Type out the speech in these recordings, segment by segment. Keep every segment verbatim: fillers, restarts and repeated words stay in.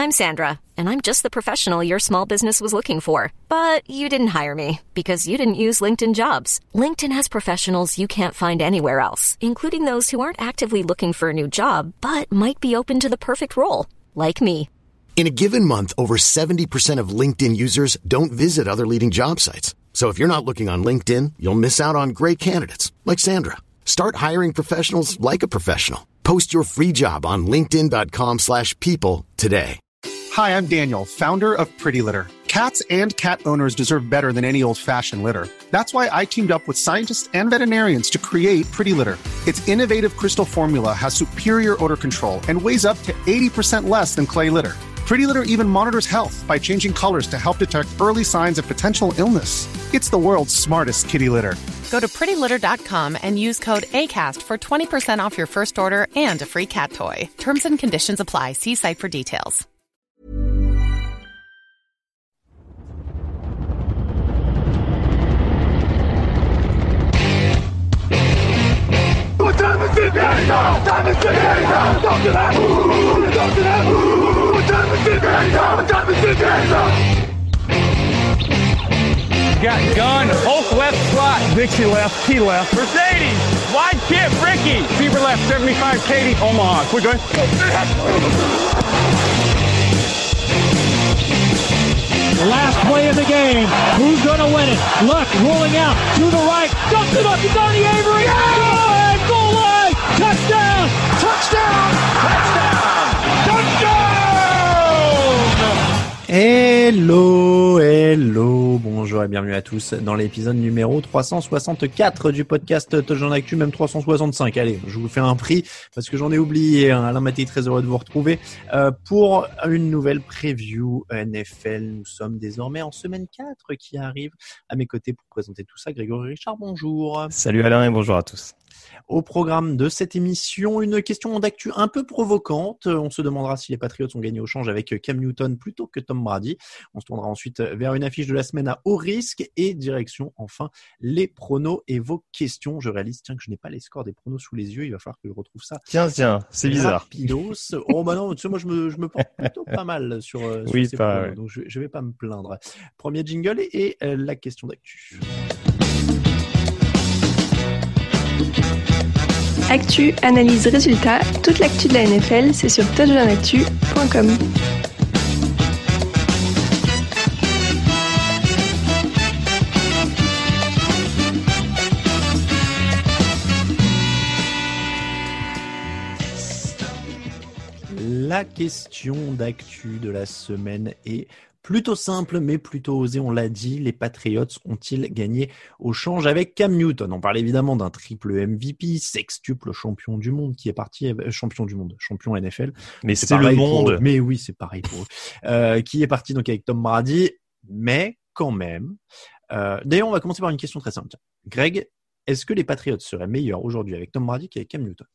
I'm Sandra, and I'm just the professional your small business was looking for. But you didn't hire me because you didn't use LinkedIn Jobs. LinkedIn has professionals you can't find anywhere else, including those who aren't actively looking for a new job, but might be open to the perfect role, like me. In a given month, over seventy percent of LinkedIn users don't visit other leading job sites. So if you're not looking on LinkedIn, you'll miss out on great candidates like Sandra. Start hiring professionals like a professional. Post your free job on linkedin.com slash people today. Hi, I'm Daniel, founder of Pretty Litter. Cats and cat owners deserve better than any old-fashioned litter. That's why I teamed up with scientists and veterinarians to create Pretty Litter. Its innovative crystal formula has superior odor control and weighs up to eighty percent less than clay litter. Pretty Litter even monitors health by changing colors to help detect early signs of potential illness. It's the world's smartest kitty litter. Go to pretty litter dot com and use code ACAST for twenty percent off your first order and a free cat toy. Terms and conditions apply. See site for details. What time is it now? Time is it now? Talk to that. Talk to that. What time is it now? What time is it now? Got gun, Hulk left slot, Dixie left, T left, Mercedes, wide chip, Ricky, Fever left, seventy-five, Katie, Omaha, quick going. The last play of the game, who's gonna win it? Luck rolling out to the right, dumps it up to Donnie Avery, yeah! Goal line, touchdown, touchdown, touchdown, touchdown! Hello, hello, bonjour et bienvenue à tous dans l'épisode numéro trois cent soixante-quatre du podcast Touchdown Actu, même trois cent soixante-cinq. Allez, je vous fais un prix parce que j'en ai oublié. Alain Maté, très heureux de vous retrouver euh, pour une nouvelle preview N F L. Nous sommes désormais en semaine quatre qui arrive. À mes côtés pour présenter tout ça, Grégory Richard, bonjour. Salut Alain et bonjour à tous. Au programme de cette émission, une question d'actu un peu provocante. On se demandera si les Patriots ont gagné au change avec Cam Newton plutôt que Tom Brady. On se tournera ensuite vers une affiche de la semaine à haut risque et direction enfin les pronos et vos questions. Je réalise tiens que je n'ai pas les scores des pronos sous les yeux. Il va falloir que je retrouve ça. Tiens, tiens, c'est bizarre. Rapidos. Oh bah non, tu sais, moi je me, je me porte plutôt pas mal sur, sur oui, ces pas, pronos, ouais. donc je, je vais pas me plaindre. Premier jingle et euh, la question d'actu. Actu, analyse, résultat, toute l'actu de la N F L, c'est sur touchdown actu point com. La question d'actu de la semaine est plutôt simple, mais plutôt osé, on l'a dit. Les Patriots ont-ils gagné au change avec Cam Newton? On parle évidemment d'un triple M V P, sextuple champion du monde qui est parti, euh, champion du monde, champion N F L. Mais c'est, c'est le monde. Eux. Mais oui, c'est pareil pour eux. Euh, qui est parti donc avec Tom Brady, mais quand même. Euh, d'ailleurs, on va commencer par une question très simple. Greg, est-ce que les Patriots seraient meilleurs aujourd'hui avec Tom Brady qu'avec Cam Newton?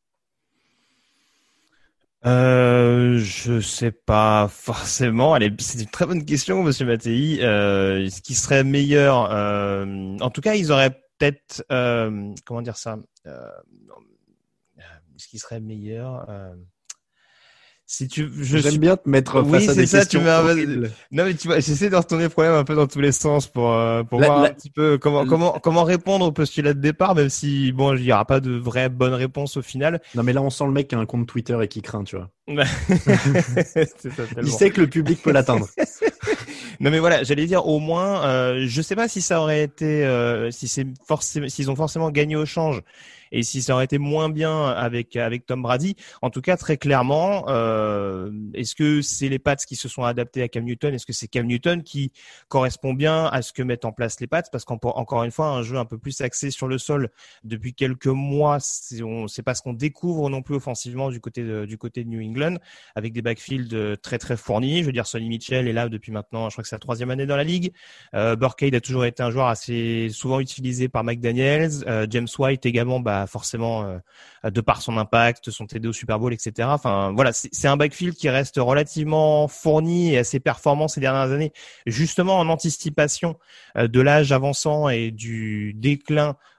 Euh, je sais pas forcément. Allez, c'est une très bonne question, Monsieur Mattei. Euh, ce qui serait meilleur, euh, en tout cas, ils auraient peut-être, euh, comment dire ça, euh, ce qui serait meilleur. Euh, Si tu, je J'aime suis... bien te mettre face oui, à des ça, questions tu m'as... horribles. Non, mais tu vois, j'essaie de retourner le problème un peu dans tous les sens pour, euh, pour la, voir la... un petit peu comment, comment, comment répondre au postulat de départ, même si, bon, il n'y aura pas de vraie bonne réponse au final. Non, mais là, on sent le mec qui a un compte Twitter et qui craint, tu vois. C'est ça, il sait que le public peut l'atteindre. Non, mais voilà, j'allais dire, au moins, euh, je sais pas si ça aurait été, euh, si c'est forcément, s'ils ont forcément gagné au change. Et si ça aurait été moins bien avec avec Tom Brady, en tout cas très clairement, euh, est-ce que c'est les Pats qui se sont adaptés à Cam Newton? Est-ce que c'est Cam Newton qui correspond bien à ce que mettent en place les Pats? Parce qu'encore une fois, un jeu un peu plus axé sur le sol depuis quelques mois, c'est, on, c'est pas ce qu'on découvre non plus offensivement du côté de, du côté de New England, avec des backfields très très fournis. Je veux dire, Sonny Mitchell est là depuis maintenant, je crois que c'est la troisième année dans la ligue. Euh, Burkhead a toujours été un joueur assez souvent utilisé par McDaniels. Euh, James White également, bah forcément euh, de par son impact, son T D au Super Bowl, et cetera. Enfin voilà, c'est, c'est un backfield qui reste relativement fourni et assez performant ces dernières années, justement en anticipation euh, de l'âge avançant et du déclin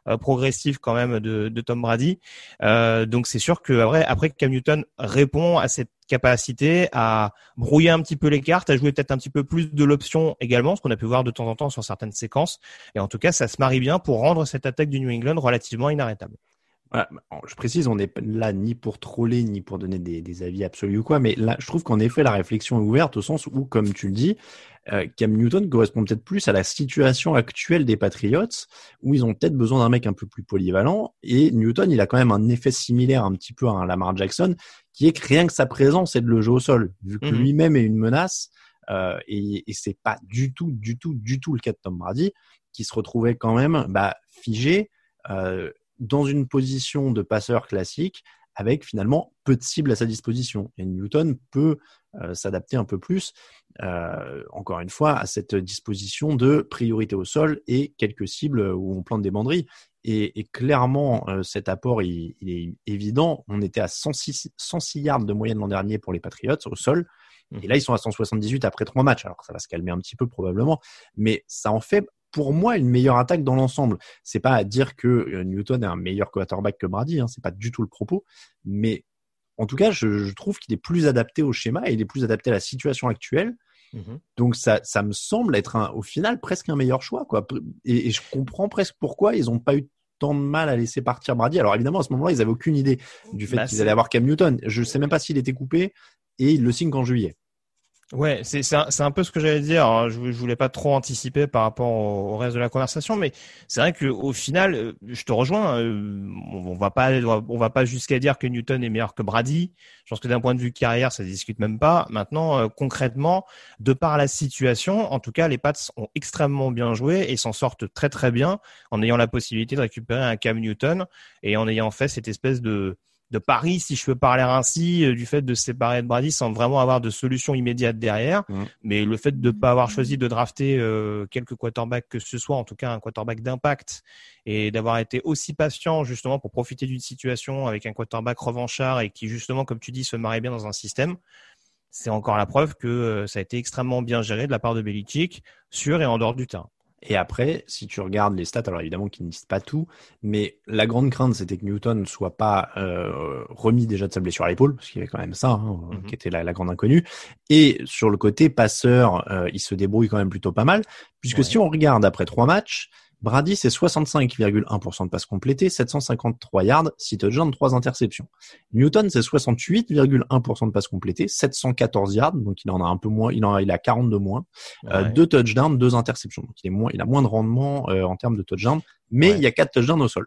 euh, progressive quand même de, de Tom Brady. Euh, donc c'est sûr que après, après Cam Newton répond à cette capacité à brouiller un petit peu les cartes, à jouer peut-être un petit peu plus de l'option également, ce qu'on a pu voir de temps en temps sur certaines séquences. Et en tout cas, ça se marie bien pour rendre cette attaque du New England relativement inarrêtable. Voilà, je précise, on n'est là ni pour troller, ni pour donner des, des avis absolus ou quoi, mais là, je trouve qu'en effet, la réflexion est ouverte au sens où, comme tu le dis, euh, Cam Newton correspond peut-être plus à la situation actuelle des Patriots, où ils ont peut-être besoin d'un mec un peu plus polyvalent, et Newton, il a quand même un effet similaire un petit peu à un Lamar Jackson, qui est que rien que sa présence est de le jeu au sol, vu que mmh. lui-même est une menace, euh, et, et c'est pas du tout, du tout, du tout le cas de Tom Brady, qui se retrouvait quand même bah, figé, euh, dans une position de passeur classique avec finalement peu de cibles à sa disposition. Et Newton peut euh, s'adapter un peu plus, euh, encore une fois, à cette disposition de priorité au sol et quelques cibles où on plante des banderilles. Et, et clairement, euh, cet apport, il, il est évident. On était à cent six, cent six yards de moyenne l'an dernier pour les Patriots au sol. Et là, ils sont à cent soixante-dix-huit après trois matchs. Alors, ça va se calmer un petit peu probablement, mais ça en fait pour moi une meilleure attaque dans l'ensemble. C'est pas à dire que Newton est un meilleur quarterback que Brady, hein, c'est pas du tout le propos, mais en tout cas, je, je trouve qu'il est plus adapté au schéma et il est plus adapté à la situation actuelle. Mm-hmm. Donc ça, ça me semble être un, au final presque un meilleur choix, quoi. Et, et je comprends presque pourquoi ils ont pas eu tant de mal à laisser partir Brady. Alors évidemment, à ce moment-là, ils avaient aucune idée du fait bah, qu'ils c'est... allaient avoir Cam Newton. Je sais même pas s'il était coupé et ils le signent qu'en juillet. Ouais, c'est c'est un, c'est un peu ce que j'allais dire. Alors, je, je voulais pas trop anticiper par rapport au, au reste de la conversation, mais c'est vrai que au final, je te rejoins. Euh, on, on va pas, on va pas jusqu'à dire que Newton est meilleur que Brady. Je pense que d'un point de vue carrière, ça se discute même pas. Maintenant, euh, concrètement, de par la situation, en tout cas, les Pats ont extrêmement bien joué et s'en sortent très très bien en ayant la possibilité de récupérer un Cam Newton et en ayant fait cette espèce de de pari, si je peux parler ainsi, du fait de se séparer de Brady sans vraiment avoir de solution immédiate derrière. Mmh. Mais le fait de ne pas avoir choisi de drafter euh, quelques quarterbacks que ce soit, en tout cas un quarterback d'impact, et d'avoir été aussi patient justement pour profiter d'une situation avec un quarterback revanchard et qui justement, comme tu dis, se marie bien dans un système, c'est encore la preuve que euh, ça a été extrêmement bien géré de la part de Belichick, sur et en dehors du terrain. Et après, si tu regardes les stats, alors évidemment qu'ils ne disent pas tout, mais la grande crainte, c'était que Newton ne soit pas euh, remis déjà de sa blessure à l'épaule, parce qu'il y avait quand même ça, hein, mm-hmm. qui était la, la grande inconnue. Et sur le côté passeur, euh, il se débrouille quand même plutôt pas mal, puisque ouais. si on regarde après trois matchs, Brady, c'est soixante-cinq virgule un pour cent de passes complétées, sept cent cinquante-trois yards, six touchdowns, trois interceptions. Newton, c'est soixante-huit virgule un pour cent de passes complétées, sept cent quatorze yards, donc il en a un peu moins, il en a, il a quarante de moins, ouais. euh, deux touchdowns, deux interceptions. Donc il est moins, il a moins de rendement euh, en termes de touchdowns, mais ouais. il y a quatre touchdowns au sol.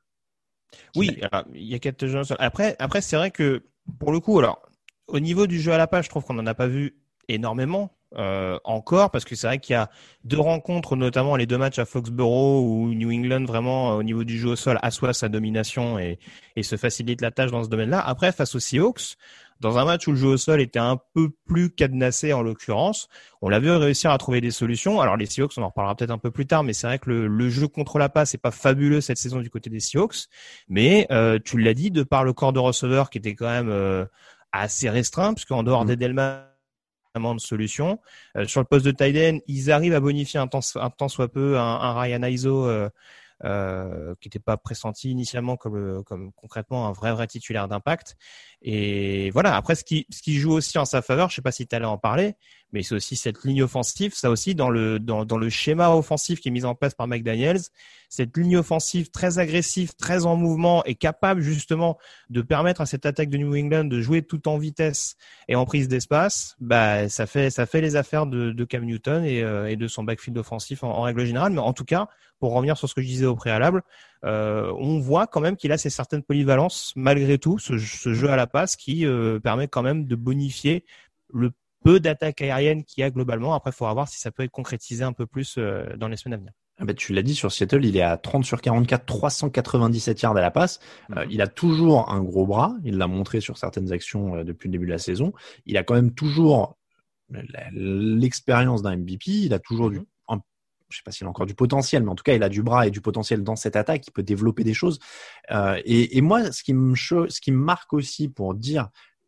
Oui, alors, il y a quatre touchdowns au sol. Après, après, c'est vrai que pour le coup, alors au niveau du jeu à la passe, je trouve qu'on en a pas vu énormément. Euh, encore parce que c'est vrai qu'il y a deux rencontres, notamment les deux matchs à Foxborough où New England vraiment euh, au niveau du jeu au sol assoit sa domination et, et se facilite la tâche dans ce domaine-là. Après, face aux Seahawks, dans un match où le jeu au sol était un peu plus cadenassé en l'occurrence, on l'a vu réussir à trouver des solutions. Alors les Seahawks, on en reparlera peut-être un peu plus tard, mais c'est vrai que le, le jeu contre la passe n'est pas fabuleux cette saison du côté des Seahawks. Mais euh, tu l'as dit, de par le corps de receveurs qui était quand même euh, assez restreint, puisqu'en dehors mmh. d'Edelman de solutions. Euh, sur le poste de tight end, ils arrivent à bonifier un temps, un temps soit peu un, un Ryan Iso euh, euh, qui n'était pas pressenti initialement comme, comme concrètement un vrai vrai titulaire d'impact. Et voilà. Après, ce qui, ce qui joue aussi en sa faveur, je sais pas si tu allais en parler, mais c'est aussi cette ligne offensive. Ça aussi dans le dans, dans le schéma offensif qui est mis en place par McDaniels, cette ligne offensive très agressive, très en mouvement et capable justement de permettre à cette attaque de New England de jouer tout en vitesse et en prise d'espace. Bah ça fait ça fait les affaires de, de Cam Newton et, euh, et de son backfield offensif en, en règle générale. Mais en tout cas, pour revenir sur ce que je disais au préalable, euh, on voit quand même qu'il a ces certaines polyvalences malgré tout, ce, ce jeu à la passe qui euh, permet quand même de bonifier le peu d'attaques aériennes qu'il y a globalement. Après, il faudra voir si ça peut être concrétisé un peu plus euh, dans les semaines à venir. Ah bah, tu l'as dit, sur Seattle, il est à trente sur quarante-quatre, trois cent quatre-vingt-dixsept yards à la passe. Mm-hmm. Euh, il a toujours un gros bras. Il l'a montré sur certaines actions euh, depuis le début de la saison. Il a quand même toujours l'expérience d'un M V P. Il a toujours mm-hmm. du un, je sais pas s'il a encore du potentiel, mais en tout cas, il a du bras et du potentiel dans cette attaque. Il peut développer des choses. Euh, et, et moi, ce qui me, ce qui me marque aussi pour dire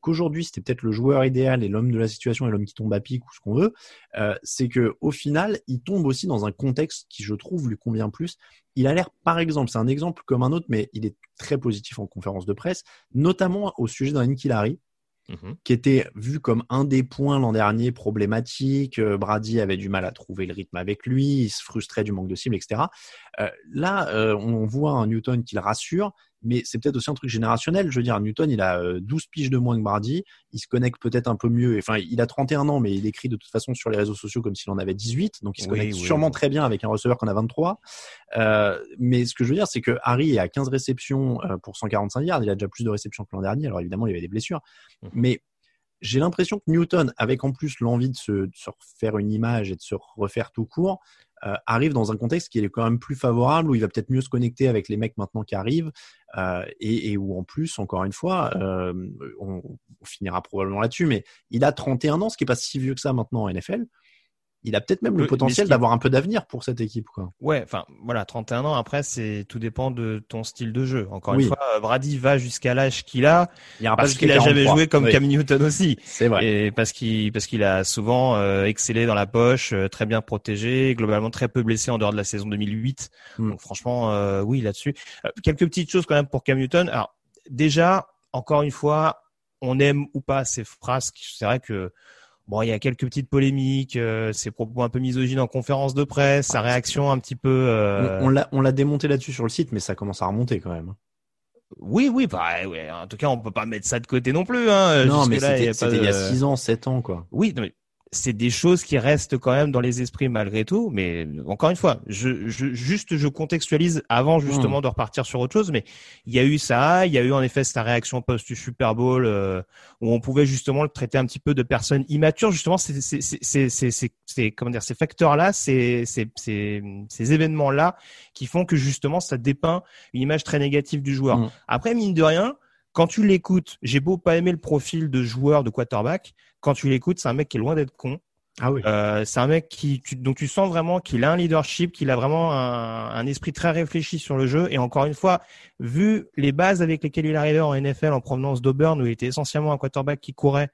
qu'aujourd'hui c'était peut-être le joueur idéal et l'homme de la situation et l'homme qui tombe à pic ou ce qu'on veut, euh, c'est que au final il tombe aussi dans un contexte qui je trouve lui convient plus. Il a l'air, par exemple, c'est un exemple comme un autre, mais il est très positif en conférence de presse, notamment au sujet d'un Nikhil Harry. Mmh. Qui était vu comme un des points l'an dernier problématique. Euh, Brady avait du mal à trouver le rythme avec lui, il se frustrait du manque de cible, et cetera. Euh, là, euh, on voit un Newton qui le rassure, mais c'est peut-être aussi un truc générationnel. Je veux dire, Newton, il a euh, douze piges de moins que Brady, il se connecte peut-être un peu mieux. Enfin, il a trente et un ans, mais il écrit de toute façon sur les réseaux sociaux comme s'il en avait dix-huit, donc il se oui, connecte oui, sûrement oui. très bien avec un receveur qu'on a vingt-trois. Euh, mais ce que je veux dire, c'est que Harry est à quinze réceptions euh, pour cent quarante-cinq yards, il a déjà plus de réceptions que l'an dernier. Alors évidemment, il y avait des blessures, mmh. mais j'ai l'impression que Newton, avec en plus l'envie de se, de se refaire une image et de se refaire tout court, euh, arrive dans un contexte qui est quand même plus favorable, où il va peut-être mieux se connecter avec les mecs maintenant qui arrivent, euh, et, et où en plus, encore une fois, euh, on, on finira probablement là-dessus, mais il a trente et un ans, ce qui n'est pas si vieux que ça maintenant en N F L. Il a peut-être même le, le potentiel d'avoir un peu d'avenir pour cette équipe, quoi. Ouais, enfin voilà, trente et un ans. Après, c'est tout dépend de ton style de jeu. Encore oui. une fois, Brady va jusqu'à l'âge qu'il a, il parce qu'il a jamais joué comme oui. Cam Newton aussi. C'est vrai. Et parce qu'il parce qu'il a souvent euh, excellé dans la poche, euh, très bien protégé, globalement très peu blessé en dehors de la saison deux mille huit. Mm. Donc franchement, euh, oui là-dessus. Euh, quelques petites choses quand même pour Cam Newton. Alors déjà, encore une fois, on aime ou pas ces phrases. C'est vrai que bon, il y a quelques petites polémiques, euh, ses propos un peu misogynes en conférence de presse, sa réaction un petit peu. Euh... On, on l'a, on l'a démonté là-dessus sur le site, mais ça commence à remonter quand même. Oui, oui, bah, ouais. En tout cas, on peut pas mettre ça de côté non plus. Hein. Non, mais là, c'était, il y a, c'était de... il y a six ans, sept ans, quoi. Oui, non, mais c'est des choses qui restent quand même dans les esprits malgré tout. Mais encore une fois, je, je juste je contextualise avant justement mmh. de repartir sur autre chose. Mais il y a eu ça, il y a eu en effet sa réaction post Super Bowl euh, où on pouvait justement le traiter un petit peu de personne immature. Justement, c'est c'est c'est c'est c'est, c'est, c'est comment dire ces facteurs-là, ces ces ces ces événements-là qui font que justement ça dépeint une image très négative du joueur. Mmh. Après, mine de rien, quand tu l'écoutes, j'ai beau pas aimer le profil de joueur de quarterback, quand tu l'écoutes, c'est un mec qui est loin d'être con. Ah oui. Euh, c'est un mec qui, tu, donc tu sens vraiment qu'il a un leadership, qu'il a vraiment un, un esprit très réfléchi sur le jeu. Et encore une fois, vu les bases avec lesquelles il arrivait en N F L en provenance d'Auburn, où il était essentiellement un quarterback qui courait,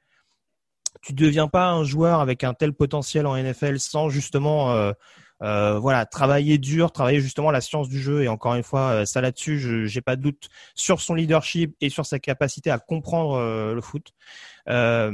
tu deviens pas un joueur avec un tel potentiel en N F L sans justement euh, Euh, voilà, travailler dur, travailler justement la science du jeu. Et encore une fois, ça là-dessus, je j'ai pas de doute sur son leadership et sur sa capacité à comprendre euh, le foot. Euh,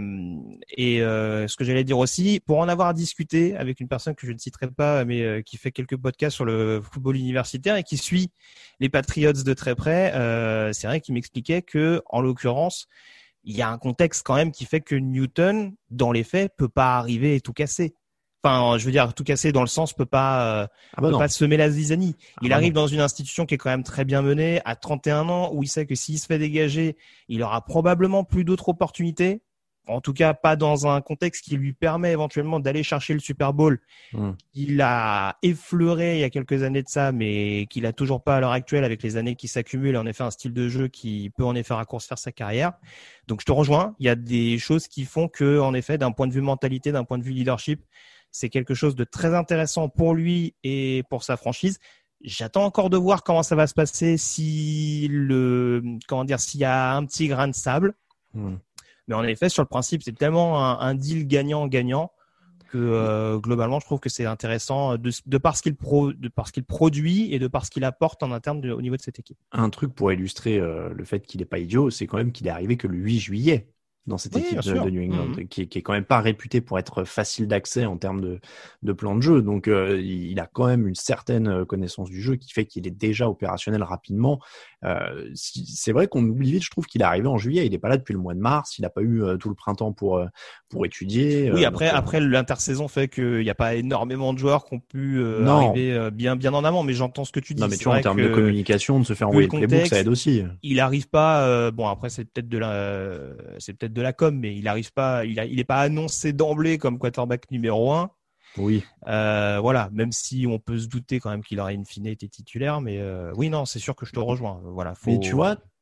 et euh, ce que j'allais dire aussi, pour en avoir discuté avec une personne que je ne citerai pas, mais euh, qui fait quelques podcasts sur le football universitaire et qui suit les Patriots de très près, euh, c'est vrai qu'il m'expliquait que, en l'occurrence, il y a un contexte quand même qui fait que Newton, dans les faits, peut pas arriver et tout casser. Enfin, je veux dire, tout casser dans le sens peut pas, euh, ah bah peut pas semer la zizanie. Il ah bah arrive non. dans une institution qui est quand même très bien menée, à trente et un ans, où il sait que s'il se fait dégager, il aura probablement plus d'autres opportunités. En tout cas, pas dans un contexte qui lui permet éventuellement d'aller chercher le Super Bowl. Mmh. Il a effleuré il y a quelques années de ça, mais qu'il a toujours pas à l'heure actuelle avec les années qui s'accumulent. En effet, un style de jeu qui peut en effet raccourcir sa carrière. Donc, je te rejoins. Il y a des choses qui font que, en effet, d'un point de vue mentalité, d'un point de vue leadership, c'est quelque chose de très intéressant pour lui et pour sa franchise. J'attends encore de voir comment ça va se passer si le, comment dire, s'il y a un petit grain de sable. Mmh. Mais en effet, sur le principe, c'est tellement un, un deal gagnant-gagnant que euh, globalement, je trouve que c'est intéressant de, de par ce qu'il pro, de par ce qu'il produit et de par ce qu'il apporte en interne de, au niveau de cette équipe. Un truc pour illustrer euh, le fait qu'il n'est pas idiot, c'est quand même qu'il est arrivé que le huit juillet. Dans cette oui, équipe de, de New England, mmh. qui, qui est quand même pas réputée pour être facile d'accès en termes de, de plan de jeu. Donc, euh, il a quand même une certaine connaissance du jeu qui fait qu'il est déjà opérationnel rapidement. Euh, si, c'est vrai qu'on oublie vite, je trouve qu'il est arrivé en juillet. Il n'est pas là depuis le mois de mars. Il n'a pas eu euh, tout le printemps pour, euh, pour étudier. Oui, euh, après, donc, après euh... l'intersaison fait qu'il n'y a pas énormément de joueurs qui ont pu euh, arriver euh, bien, bien en amont. Mais j'entends ce que tu dis. Non, mais tu vois, en termes de communication, de se faire envoyer le playbook, ça aide aussi. Il n'arrive pas. Euh, bon, après, c'est peut-être de la, euh, c'est peut-être de la com, mais il arrive pas, il, a, il est pas annoncé d'emblée comme quarterback numéro un. Oui. Euh, voilà, même si on peut se douter quand même qu'il aurait in fine été titulaire, mais euh, oui, non, c'est sûr que je te rejoins. Voilà. Faut... Mais tu vois,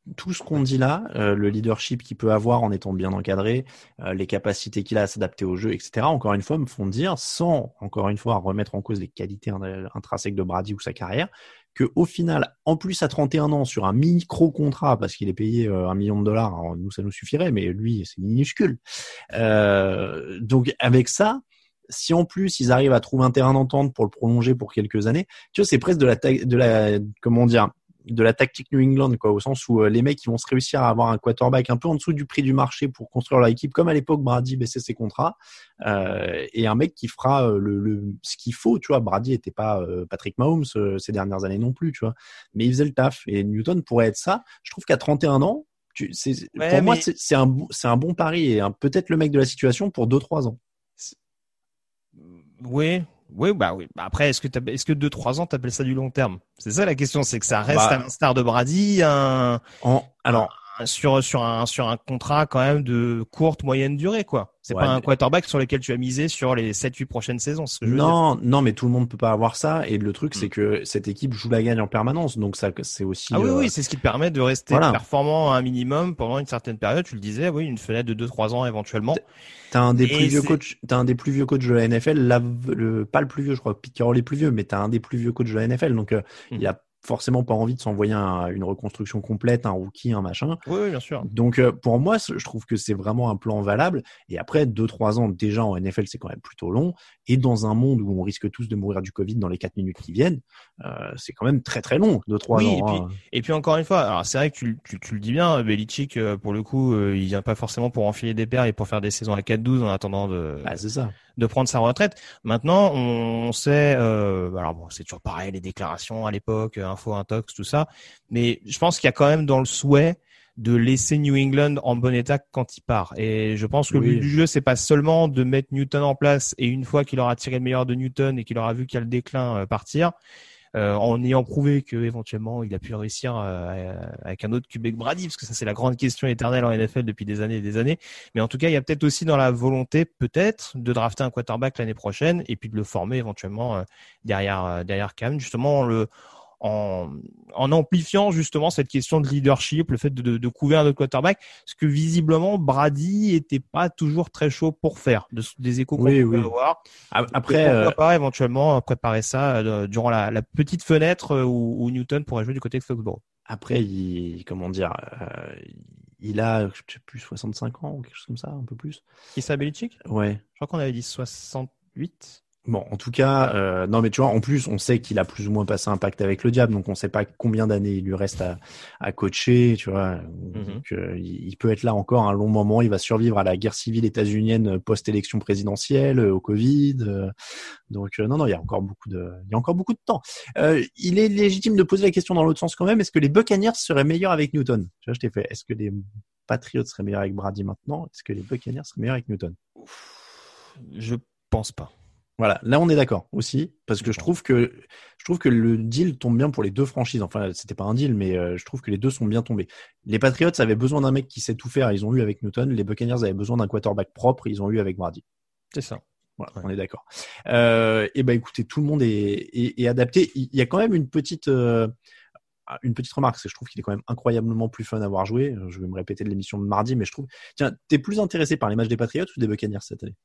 tout ce qu'on dit là, euh, le leadership qu'il peut avoir en étant bien encadré, euh, les capacités qu'il a à s'adapter au jeu, et cetera, encore une fois, me font dire, sans, encore une fois, remettre en cause les qualités intrinsèques de Brady ou sa carrière, que au final, en plus à trente et un ans, sur un micro-contrat, parce qu'il est payé euh, un million de dollars, alors, nous, ça nous suffirait, mais lui, c'est minuscule. Euh, donc, avec ça, si en plus ils arrivent à trouver un terrain d'entente pour le prolonger pour quelques années, tu vois, c'est presque de la, ta- de la, comment dire, de la tactique New England, quoi, au sens où euh, les mecs, ils vont se réussir à avoir un quarterback un peu en dessous du prix du marché pour construire leur équipe, comme à l'époque Brady baissait ses contrats, euh, et un mec qui fera euh, le, le, ce qu'il faut, tu vois. Brady était pas euh, Patrick Mahomes euh, ces dernières années non plus, tu vois, mais il faisait le taf, et Newton pourrait être ça. Je trouve qu'à trente et un ans, tu, c'est, ouais, pour mais... moi, c'est, c'est, un, c'est un bon pari, et un, peut-être le mec de la situation pour deux trois ans. Oui. Oui, bah oui. Après, est-ce que t'as, est-ce que deux trois ans, t'appelles ça du long terme? C'est ça la question, c'est que ça reste bah, à l'instar de Brady, un, en, alors, un, sur, sur un, sur un contrat quand même de courte, moyenne durée, quoi. C'est ouais, pas un quarterback sur lequel tu as misé sur les sept huit prochaines saisons, ce que je veux non, dire. Non, mais tout le monde peut pas avoir ça. Et le truc, mmh. c'est que cette équipe joue la gagne en permanence. Donc ça, c'est aussi. Ah oui, euh... oui, c'est ce qui te permet de rester voilà. performant à un minimum pendant une certaine période. Tu le disais, oui, une fenêtre de deux trois ans éventuellement. T'as un des et plus vieux c'est... coachs, t'as un des plus vieux coachs de la N F L, là, le, pas le plus vieux, je crois, Pete Carroll est plus vieux, mais t'as un des plus vieux coachs de la N F L. Donc, euh, mmh. il a forcément pas envie de s'envoyer un, une reconstruction complète, un rookie, un machin. Oui, oui bien sûr. Donc, euh, pour moi, je trouve que c'est vraiment un plan valable. Et après, deux trois ans, déjà en N F L, c'est quand même plutôt long. Et dans un monde où on risque tous de mourir du Covid dans les quatre minutes qui viennent, euh, c'est quand même très très long, deux trois oui, ans. Et puis, hein. et puis encore une fois, alors c'est vrai que tu, tu, tu le dis bien, Belichick, pour le coup, euh, il vient pas forcément pour enfiler des paires et pour faire des saisons à quatre douze en attendant de, bah, c'est ça. de prendre sa retraite. Maintenant, on sait, euh, alors bon, c'est toujours pareil, les déclarations à l'époque, info, intox, tout ça. Mais je pense qu'il y a quand même dans le souhait de laisser New England en bon état quand il part. Et je pense que oui. le but du jeu, c'est pas seulement de mettre Newton en place et une fois qu'il aura tiré le meilleur de Newton et qu'il aura vu qu'il y a le déclin euh, partir, euh, en ayant prouvé que éventuellement il a pu réussir euh, avec un autre Q B que Brady, parce que ça c'est la grande question éternelle en N F L depuis des années et des années. Mais en tout cas, il y a peut-être aussi dans la volonté, peut-être, de drafter un quarterback l'année prochaine et puis de le former éventuellement euh, derrière euh, derrière Cam, justement le En, en amplifiant justement cette question de leadership, le fait de, de, de couvrir un autre quarterback, ce que visiblement Brady était pas toujours très chaud pour faire, de, des échos qu'on oui, peut oui. avoir. Après, pourquoi euh... pas éventuellement préparer ça euh, durant la, la petite fenêtre où, où Newton pourrait jouer du côté de Foxborough. Après, il, comment dire, euh, il a, je sais plus, soixante-cinq ans ou quelque chose comme ça, un peu plus. Issa Belichick ? Ouais. Je crois qu'on avait dit soixante-huit. Bon, en tout cas, euh, non, mais tu vois, en plus, on sait qu'il a plus ou moins passé un pacte avec le diable, donc on sait pas combien d'années il lui reste à, à coacher, tu vois. Mm-hmm. Donc, euh, il, il peut être là encore un long moment. Il va survivre à la guerre civile états-unienne post-élection présidentielle, au Covid. Euh, donc, euh, non, non, il y a encore beaucoup de, il y a encore beaucoup de temps. Euh, il est légitime de poser la question dans l'autre sens quand même. Est-ce que les Buccaneers seraient meilleurs avec Newton? Tu vois, je t'ai fait. Est-ce que les Patriots seraient meilleurs avec Brady maintenant? Est-ce que les Buccaneers seraient meilleurs avec Newton? Je pense pas. Voilà, là on est d'accord aussi, parce que je trouve que je trouve que le deal tombe bien pour les deux franchises. Enfin, c'était pas un deal, mais euh, je trouve que les deux sont bien tombés. Les Patriots avaient besoin d'un mec qui sait tout faire, ils ont eu avec Newton. Les Buccaneers avaient besoin d'un quarterback propre, ils ont eu avec Brady. C'est ça. Voilà, ouais. On est d'accord. Euh, et ben écoutez, tout le monde est, est, est adapté. Il y a quand même une petite euh, une petite remarque, c'est que je trouve qu'il est quand même incroyablement plus fun à voir jouer. Je vais me répéter de l'émission de mardi, mais je trouve. Tiens, t'es plus intéressé par les matchs des Patriots ou des Buccaneers cette année?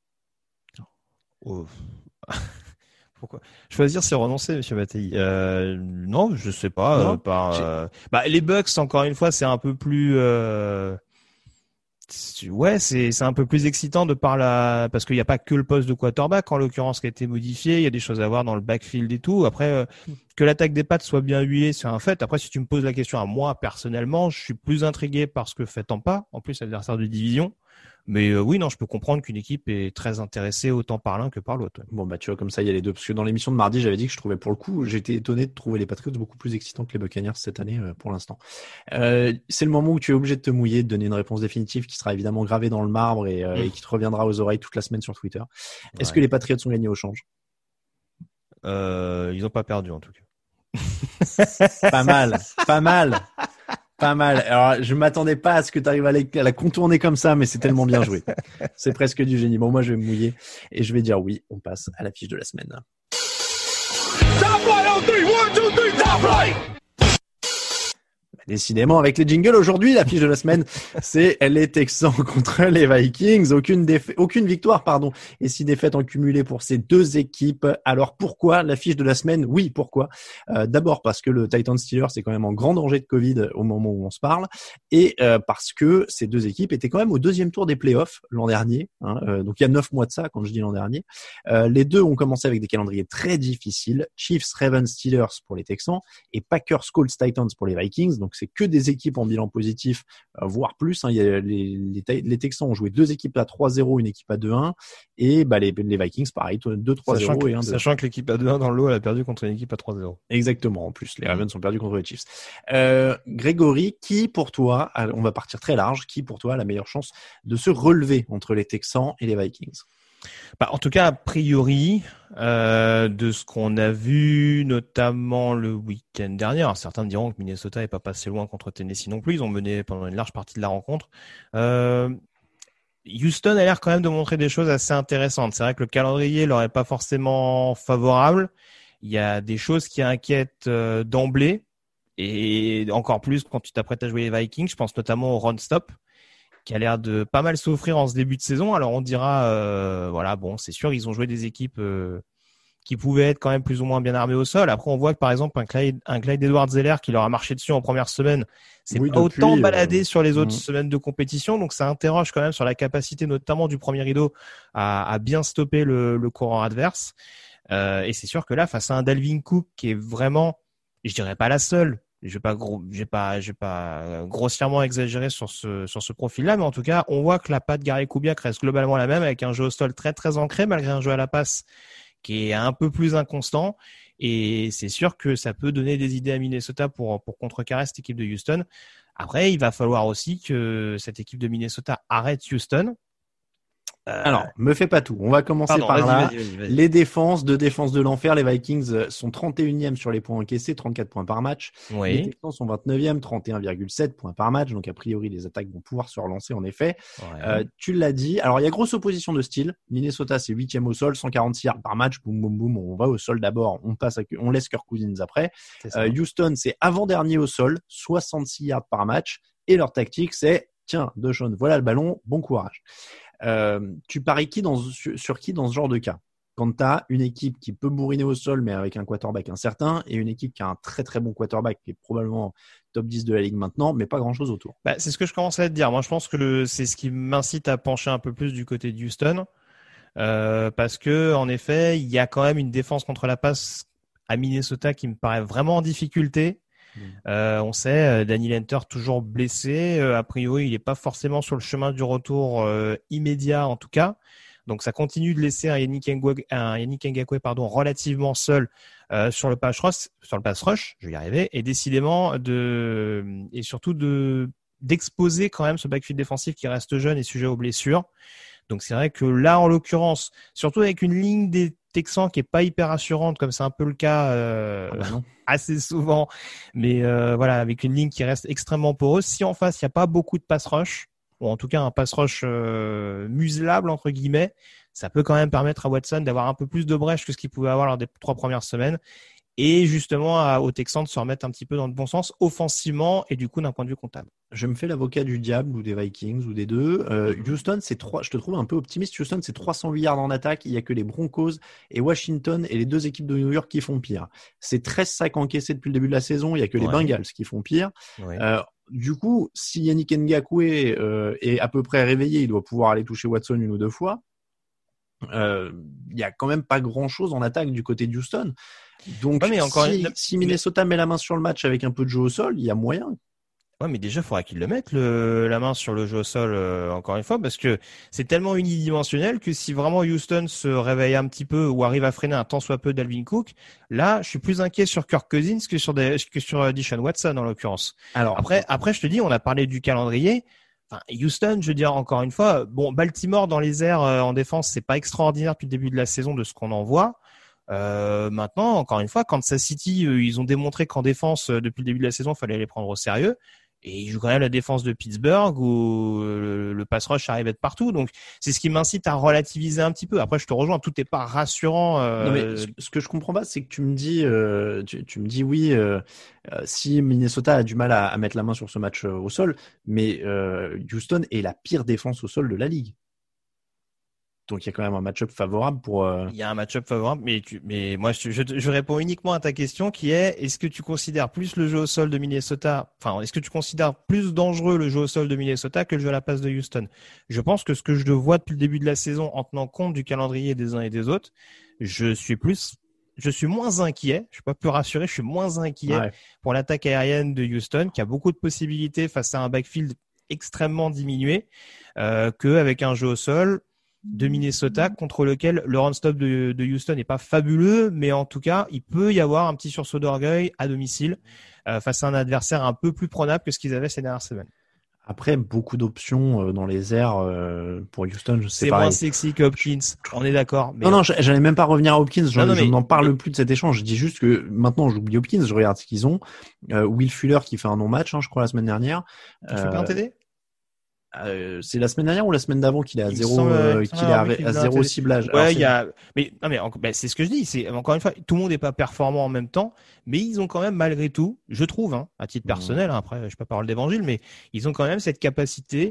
Oh. Pourquoi choisir, c'est renoncer, Monsieur Mattei. Euh, non, je sais pas. Non, euh, par, euh... bah, les Bucks, encore une fois, c'est un peu plus. Euh... Ouais, c'est c'est un peu plus excitant de par la parce qu'il n'y a pas que le poste de quarterback en l'occurrence qui a été modifié. Il y a des choses à voir dans le backfield et tout. Après, euh, que l'attaque des Pats soit bien huilée, c'est un fait. Après, si tu me poses la question à moi personnellement, je suis plus intrigué par ce que fait Tampa, en plus adversaire de division. Mais euh, oui, non, je peux comprendre qu'une équipe est très intéressée autant par l'un que par l'autre. Bon, bah tu vois, comme ça, il y a les deux. Parce que dans l'émission de mardi, j'avais dit que je trouvais pour le coup, j'étais étonné de trouver les Patriots beaucoup plus excitants que les Buccaneers cette année euh, pour l'instant. Euh, c'est le moment où tu es obligé de te mouiller, de donner une réponse définitive qui sera évidemment gravée dans le marbre et, euh, mmh. et qui te reviendra aux oreilles toute la semaine sur Twitter. Est-ce ouais. que les Patriots ont gagné au change? euh, Ils n'ont pas perdu en tout cas. Pas mal, pas mal. Pas mal. Alors, je m'attendais pas à ce que tu arrives à la contourner comme ça, mais c'est tellement bien joué. C'est presque du génie. Bon, moi, je vais me mouiller et je vais dire oui. On passe à la fiche de la semaine. Décidément, avec les jingles aujourd'hui, la fiche de la semaine, c'est les Texans contre les Vikings. Aucune défa- aucune victoire, pardon, et six défaites en cumulé pour ces deux équipes. Alors pourquoi la fiche de la semaine? Oui, pourquoi? Euh, d'abord parce que le Titans Steelers c'est quand même en grand danger de Covid au moment où on se parle, et euh, parce que ces deux équipes étaient quand même au deuxième tour des playoffs l'an dernier. Hein, euh, donc il y a neuf mois de ça quand je dis l'an dernier. Euh, les deux ont commencé avec des calendriers très difficiles. Chiefs, Ravens, Steelers pour les Texans et Packers, Colts, Titans pour les Vikings. Donc c'est que des équipes en bilan positif, euh, voire plus. Hein. Il y a les, les, les Texans ont joué deux équipes à trois zéro, une équipe à deux un, et bah les, les Vikings pareil, deux trois zéro et un deux un. Sachant que l'équipe à deux un dans le lot, elle a perdu contre une équipe à trois zéro. Exactement. En plus, les Ravens ont perdu contre les Chiefs. Euh, Grégory, qui pour toi, on va partir très large, qui pour toi a la meilleure chance de se relever entre les Texans et les Vikings? Bah, en tout cas, a priori, euh, de ce qu'on a vu, notamment le week-end dernier, alors certains diront que Minnesota n'est pas passé loin contre Tennessee non plus, ils ont mené pendant une large partie de la rencontre. Euh, Houston a l'air quand même de montrer des choses assez intéressantes. C'est vrai que le calendrier leur est pas forcément favorable. Il y a des choses qui inquiètent euh, d'emblée, et encore plus quand tu t'apprêtes à jouer les Vikings. Je pense notamment au run-stop, qui a l'air de pas mal souffrir en ce début de saison. Alors on dira, euh, voilà, bon, c'est sûr, ils ont joué des équipes euh, qui pouvaient être quand même plus ou moins bien armées au sol. Après, on voit que par exemple un Clyde, un Clyde Edwards-Helaire qui leur a marché dessus en première semaine, c'est oui, pas depuis, autant baladé euh... sur les autres mmh. semaines de compétition. Donc ça interroge quand même sur la capacité notamment du premier rideau à, à bien stopper le, le courant adverse. Euh, et c'est sûr que là, face à un Dalvin Cook qui est vraiment, je dirais pas la seule, je vais pas gros, j'ai pas, j'ai pas grossièrement exagéré sur ce sur ce profil-là, mais en tout cas, on voit que la patte Gary Kubiak reste globalement la même, avec un jeu au sol très très ancré malgré un jeu à la passe qui est un peu plus inconstant. Et c'est sûr que ça peut donner des idées à Minnesota pour pour contrecarrer cette équipe de Houston. Après, il va falloir aussi que cette équipe de Minnesota arrête Houston. Euh... Alors, me fais pas tout. On va commencer Pardon, par vas-y, là. vas-y, vas-y, vas-y. Les défenses, deux défenses de l'enfer. Les Vikings sont trente et unième sur les points encaissés, trente-quatre points par match. Oui. Les Texans sont vingt-neuvième, trente et un virgule sept points par match. Donc, a priori, les attaques vont pouvoir se relancer, en effet. Ouais. Euh, tu l'as dit. Alors, il y a grosse opposition de style. Minnesota, c'est huitième au sol, cent quarante-six yards par match. Boum, boum, boum. On va au sol d'abord. On passe à, on laisse Kirk Cousins après. Euh, Houston, c'est avant-dernier au sol, soixante-six yards par match. Et leur tactique, c'est, tiens, DeShaun, voilà le ballon, bon courage. Euh, tu paries qui dans, sur, sur qui dans ce genre de cas? Quand tu as une équipe qui peut bourriner au sol mais avec un quarterback incertain, et une équipe qui a un très très bon quarterback qui est probablement top dix de la ligue maintenant, mais pas grand chose autour. Bah, c'est ce que je commençais à te dire. Moi, je pense que le, c'est ce qui m'incite à pencher un peu plus du côté de Houston, euh, parce que en effet, il y a quand même une défense contre la passe à Minnesota qui me paraît vraiment en difficulté. Euh, on sait, Danny Lenter toujours blessé. Euh, a priori, il n'est pas forcément sur le chemin du retour euh, immédiat, en tout cas. Donc, ça continue de laisser un Yannick Ngakoue, un Yannick Ngakoue, pardon, relativement seul euh, sur le pass rush, sur le pass rush. Je vais y arriver. Et décidément de, et surtout de d'exposer quand même ce backfield défensif qui reste jeune et sujet aux blessures. Donc, c'est vrai que là, en l'occurrence, surtout avec une ligne des Texans qui est pas hyper assurante, comme c'est un peu le cas euh, ah bah non. assez souvent, mais euh, voilà, avec une ligne qui reste extrêmement poreuse. Si en face il n'y a pas beaucoup de pass rush, ou en tout cas un pass rush euh, muselable entre guillemets, ça peut quand même permettre à Watson d'avoir un peu plus de brèche que ce qu'il pouvait avoir lors des trois premières semaines, et justement à, aux Texans de se remettre un petit peu dans le bon sens offensivement et du coup d'un point de vue comptable. Je me fais l'avocat du diable ou des Vikings ou des deux. Euh, Houston, c'est trois. Je te trouve un peu optimiste. Houston, c'est trois cent huit yards en attaque. Il y a que les Broncos et Washington et les deux équipes de New York qui font pire. C'est treize sacs encaissés depuis le début de la saison. Il y a que les ouais. Bengals qui font pire. Ouais. Euh, du coup, si Yannick Ngakoue euh, est à peu près réveillé, il doit pouvoir aller toucher Watson une ou deux fois. Euh, il y a quand même pas grand chose en attaque du côté de Houston. Donc, ouais, mais encore si, une... si Minnesota met la main sur le match avec un peu de jeu au sol, il y a moyen. Ouais, mais déjà, il faudra qu'il le mette, le, la main sur le jeu au sol, euh, encore une fois, parce que c'est tellement unidimensionnel que si vraiment Houston se réveille un petit peu ou arrive à freiner un tant soit peu Dalvin Cook, là, je suis plus inquiet sur Kirk Cousins que sur, des, que sur Deshaun Watson, en l'occurrence. Alors, après, après, je te dis, on a parlé du calendrier. Enfin, Houston, je veux dire, encore une fois, bon, Baltimore dans les airs euh, en défense, c'est pas extraordinaire depuis le début de la saison de ce qu'on en voit. Euh, maintenant, encore une fois, Kansas City, euh, ils ont démontré qu'en défense, euh, depuis le début de la saison, il fallait les prendre au sérieux. Et il joue quand même la défense de Pittsburgh où le, le pass rush arrive à être partout. Donc, c'est ce qui m'incite à relativiser un petit peu. Après, je te rejoins, tout n'est pas rassurant. Euh... Non, mais ce, ce que je comprends pas, c'est que tu me dis, euh, tu, tu me dis oui, euh, euh, si Minnesota a du mal à, à mettre la main sur ce match euh, au sol, mais euh, Houston est la pire défense au sol de la ligue. Donc, il y a quand même un match-up favorable pour... Euh... Il y a un match-up favorable, mais, tu, mais moi, je, je, je réponds uniquement à ta question qui est, est-ce que tu considères plus le jeu au sol de Minnesota, enfin, est-ce que tu considères plus dangereux le jeu au sol de Minnesota que le jeu à la passe de Houston? Je pense que ce que je vois depuis le début de la saison, en tenant compte du calendrier des uns et des autres, je suis plus... Je suis moins inquiet, je suis pas plus rassuré, je suis moins inquiet ouais. pour l'attaque aérienne de Houston, qui a beaucoup de possibilités face à un backfield extrêmement diminué, euh, qu'avec un jeu au sol de Minnesota contre lequel le run-stop de, de Houston n'est pas fabuleux, mais en tout cas, il peut y avoir un petit sursaut d'orgueil à domicile euh, face à un adversaire un peu plus prenable que ce qu'ils avaient ces dernières semaines. Après, beaucoup d'options euh, dans les airs euh, pour Houston, c'est, c'est pareil. moins sexy qu'Hopkins, on est d'accord. Mais non, non, j'allais même pas revenir à Hopkins, je, non, non, je mais... n'en parle plus de cet échange. Je dis juste que maintenant, j'oublie Hopkins, je regarde ce qu'ils ont. Euh, Will Fuller qui fait un non-match, hein, je crois, la semaine dernière. Il euh, fait pas un T D Euh, c'est la semaine dernière ou la semaine d'avant qu'il est à il zéro, semble, euh, qu'il est à, à zéro ciblage. Ouais, Alors, il y a, mais non, mais ben, c'est ce que je dis. C'est encore une fois, tout le monde n'est pas performant en même temps, mais ils ont quand même malgré tout, je trouve, hein, à titre personnel. Mmh. Hein, après, je suis pas parole d'évangile, mais ils ont quand même cette capacité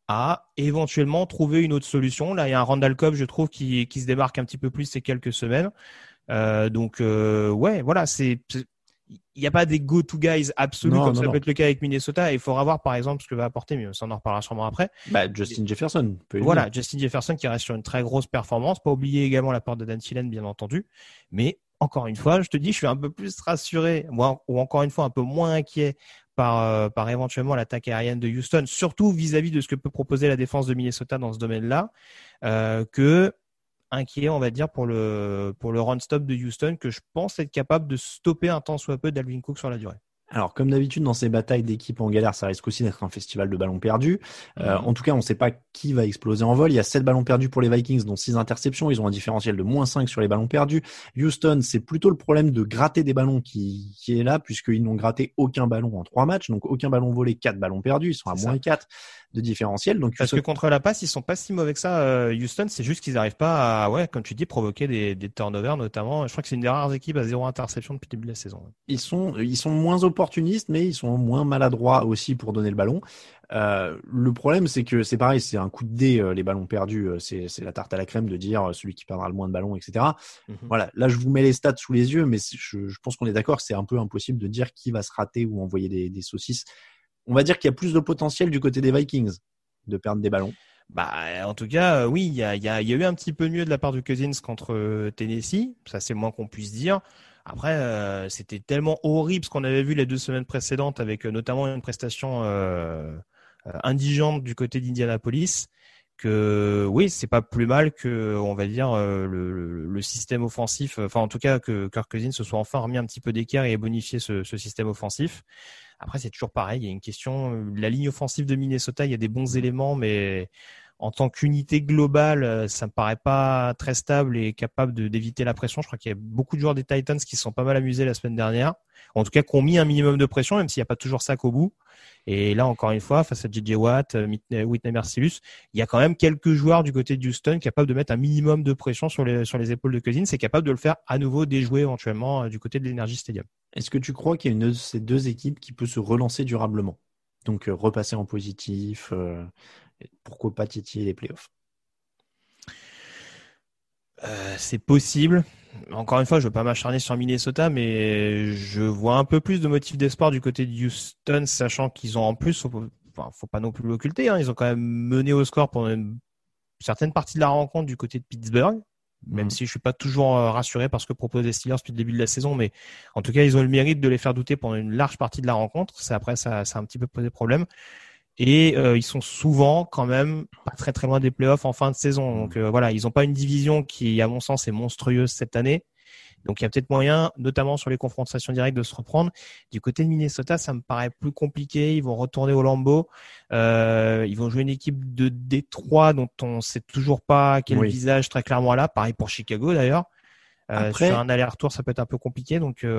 à éventuellement trouver une autre solution. Là, il y a un Randall Cobb, je trouve, qui qui se démarque un petit peu plus ces quelques semaines. Euh, donc, euh, ouais, voilà, c'est, c'est il n'y a pas des go-to guys absolus non, comme non, ça non. peut être le cas avec Minnesota. Et il faudra voir, par exemple, ce que va apporter, mais ça on en reparlera sûrement après. Bah, Justin Jefferson. Peut voilà, dire. Justin Jefferson qui reste sur une très grosse performance. Pas oublier également l'apport de Dan Thielen, bien entendu. Mais encore une fois, je te dis, je suis un peu plus rassuré, moi, ou encore une fois un peu moins inquiet par, euh, par éventuellement l'attaque aérienne de Houston, surtout vis-à-vis de ce que peut proposer la défense de Minnesota dans ce domaine-là, euh, que inquiet, on va dire, pour le, pour le run-stop de Houston, que je pense être capable de stopper un tant soit peu Dalvin Cook sur la durée. Alors, comme d'habitude, dans ces batailles d'équipes en galère, ça risque aussi d'être un festival de ballons perdus. Euh, mmh. En tout cas, on ne sait pas qui va exploser en vol. Il y a sept ballons perdus pour les Vikings, dont six interceptions. Ils ont un différentiel de moins cinq sur les ballons perdus. Houston, c'est plutôt le problème de gratter des ballons qui, qui est là, puisqu'ils n'ont gratté aucun ballon en trois matchs. Donc, aucun ballon volé, quatre ballons perdus. Ils sont à c'est moins ça. quatre de différentiel. Donc, Parce Houston... que contre la passe, ils sont pas si mauvais que ça, euh, Houston. C'est juste qu'ils n'arrivent pas à, ouais, comme tu dis, provoquer des, des turnovers, notamment. Je crois que c'est une des rares équipes à zéro interception depuis le début de la saison. Ils sont, ils sont moins opportunistes, mais ils sont moins maladroits aussi pour donner le ballon. Euh, le problème, c'est que c'est pareil, c'est un coup de dé, euh, les ballons perdus, euh, c'est, c'est la tarte à la crème de dire euh, celui qui perdra le moins de ballons, et cetera. Mm-hmm. Voilà, là je vous mets les stats sous les yeux, mais je, je pense qu'on est d'accord que c'est un peu impossible de dire qui va se rater ou envoyer des, des saucisses. On va dire qu'il y a plus de potentiel du côté des Vikings de perdre des ballons. Bah, en tout cas, euh, oui, il y a, y, a, y a eu un petit peu mieux de la part du Cousins contre euh, Tennessee, ça c'est le moins qu'on puisse dire. Après, euh, c'était tellement horrible ce qu'on avait vu les deux semaines précédentes avec euh, notamment une prestation euh, euh, indigente du côté d'Indianapolis que oui, c'est pas plus mal que, on va dire, euh, le, le, le système offensif, enfin en tout cas que Kirk Cousins se soit enfin remis un petit peu d'équerre et ait bonifié ce, ce système offensif. Après, c'est toujours pareil, il y a une question, la ligne offensive de Minnesota, il y a des bons éléments, mais en tant qu'unité globale, ça me paraît pas très stable et capable de, d'éviter la pression. Je crois qu'il y a beaucoup de joueurs des Titans qui se sont pas mal amusés la semaine dernière. En tout cas, qui ont mis un minimum de pression, même s'il n'y a pas toujours ça qu'au bout. Et là, encore une fois, face à J J Watt, Whitney Mercilus, il y a quand même quelques joueurs du côté de Houston capables de mettre un minimum de pression sur les, sur les épaules de Cousins. C'est capable de le faire à nouveau déjouer éventuellement du côté de l'Energy Stadium. Est-ce que tu crois qu'il y a une de ces deux équipes qui peut se relancer durablement? Donc, euh, repasser en positif, euh, pourquoi pas titiller les playoffs? euh, C'est possible. Encore une fois, je ne veux pas m'acharner sur Minnesota, mais je vois un peu plus de motifs d'espoir du côté de Houston, sachant qu'ils ont en plus, enfin, faut pas non plus l'occulter, hein, ils ont quand même mené au score pendant une certaine partie de la rencontre du côté de Pittsburgh. Même mmh. si je suis pas toujours rassuré par ce que proposent les Steelers depuis le début de la saison, mais en tout cas, ils ont le mérite de les faire douter pendant une large partie de la rencontre. C'est après, ça, ça a un petit peu posé problème. Et euh, ils sont souvent quand même pas très très loin des playoffs en fin de saison. Donc euh, voilà, ils n'ont pas une division qui, à mon sens, est monstrueuse cette année. Donc il y a peut-être moyen, notamment sur les confrontations directes, de se reprendre. Du côté de Minnesota, ça me paraît plus compliqué. Ils vont retourner au Lambeau. Euh, ils vont jouer une équipe de Détroit dont on ne sait toujours pas quel oui. visage très clairement là. Pareil pour Chicago d'ailleurs. Euh, Après, sur un aller-retour, ça peut être un peu compliqué. Donc euh, ouais.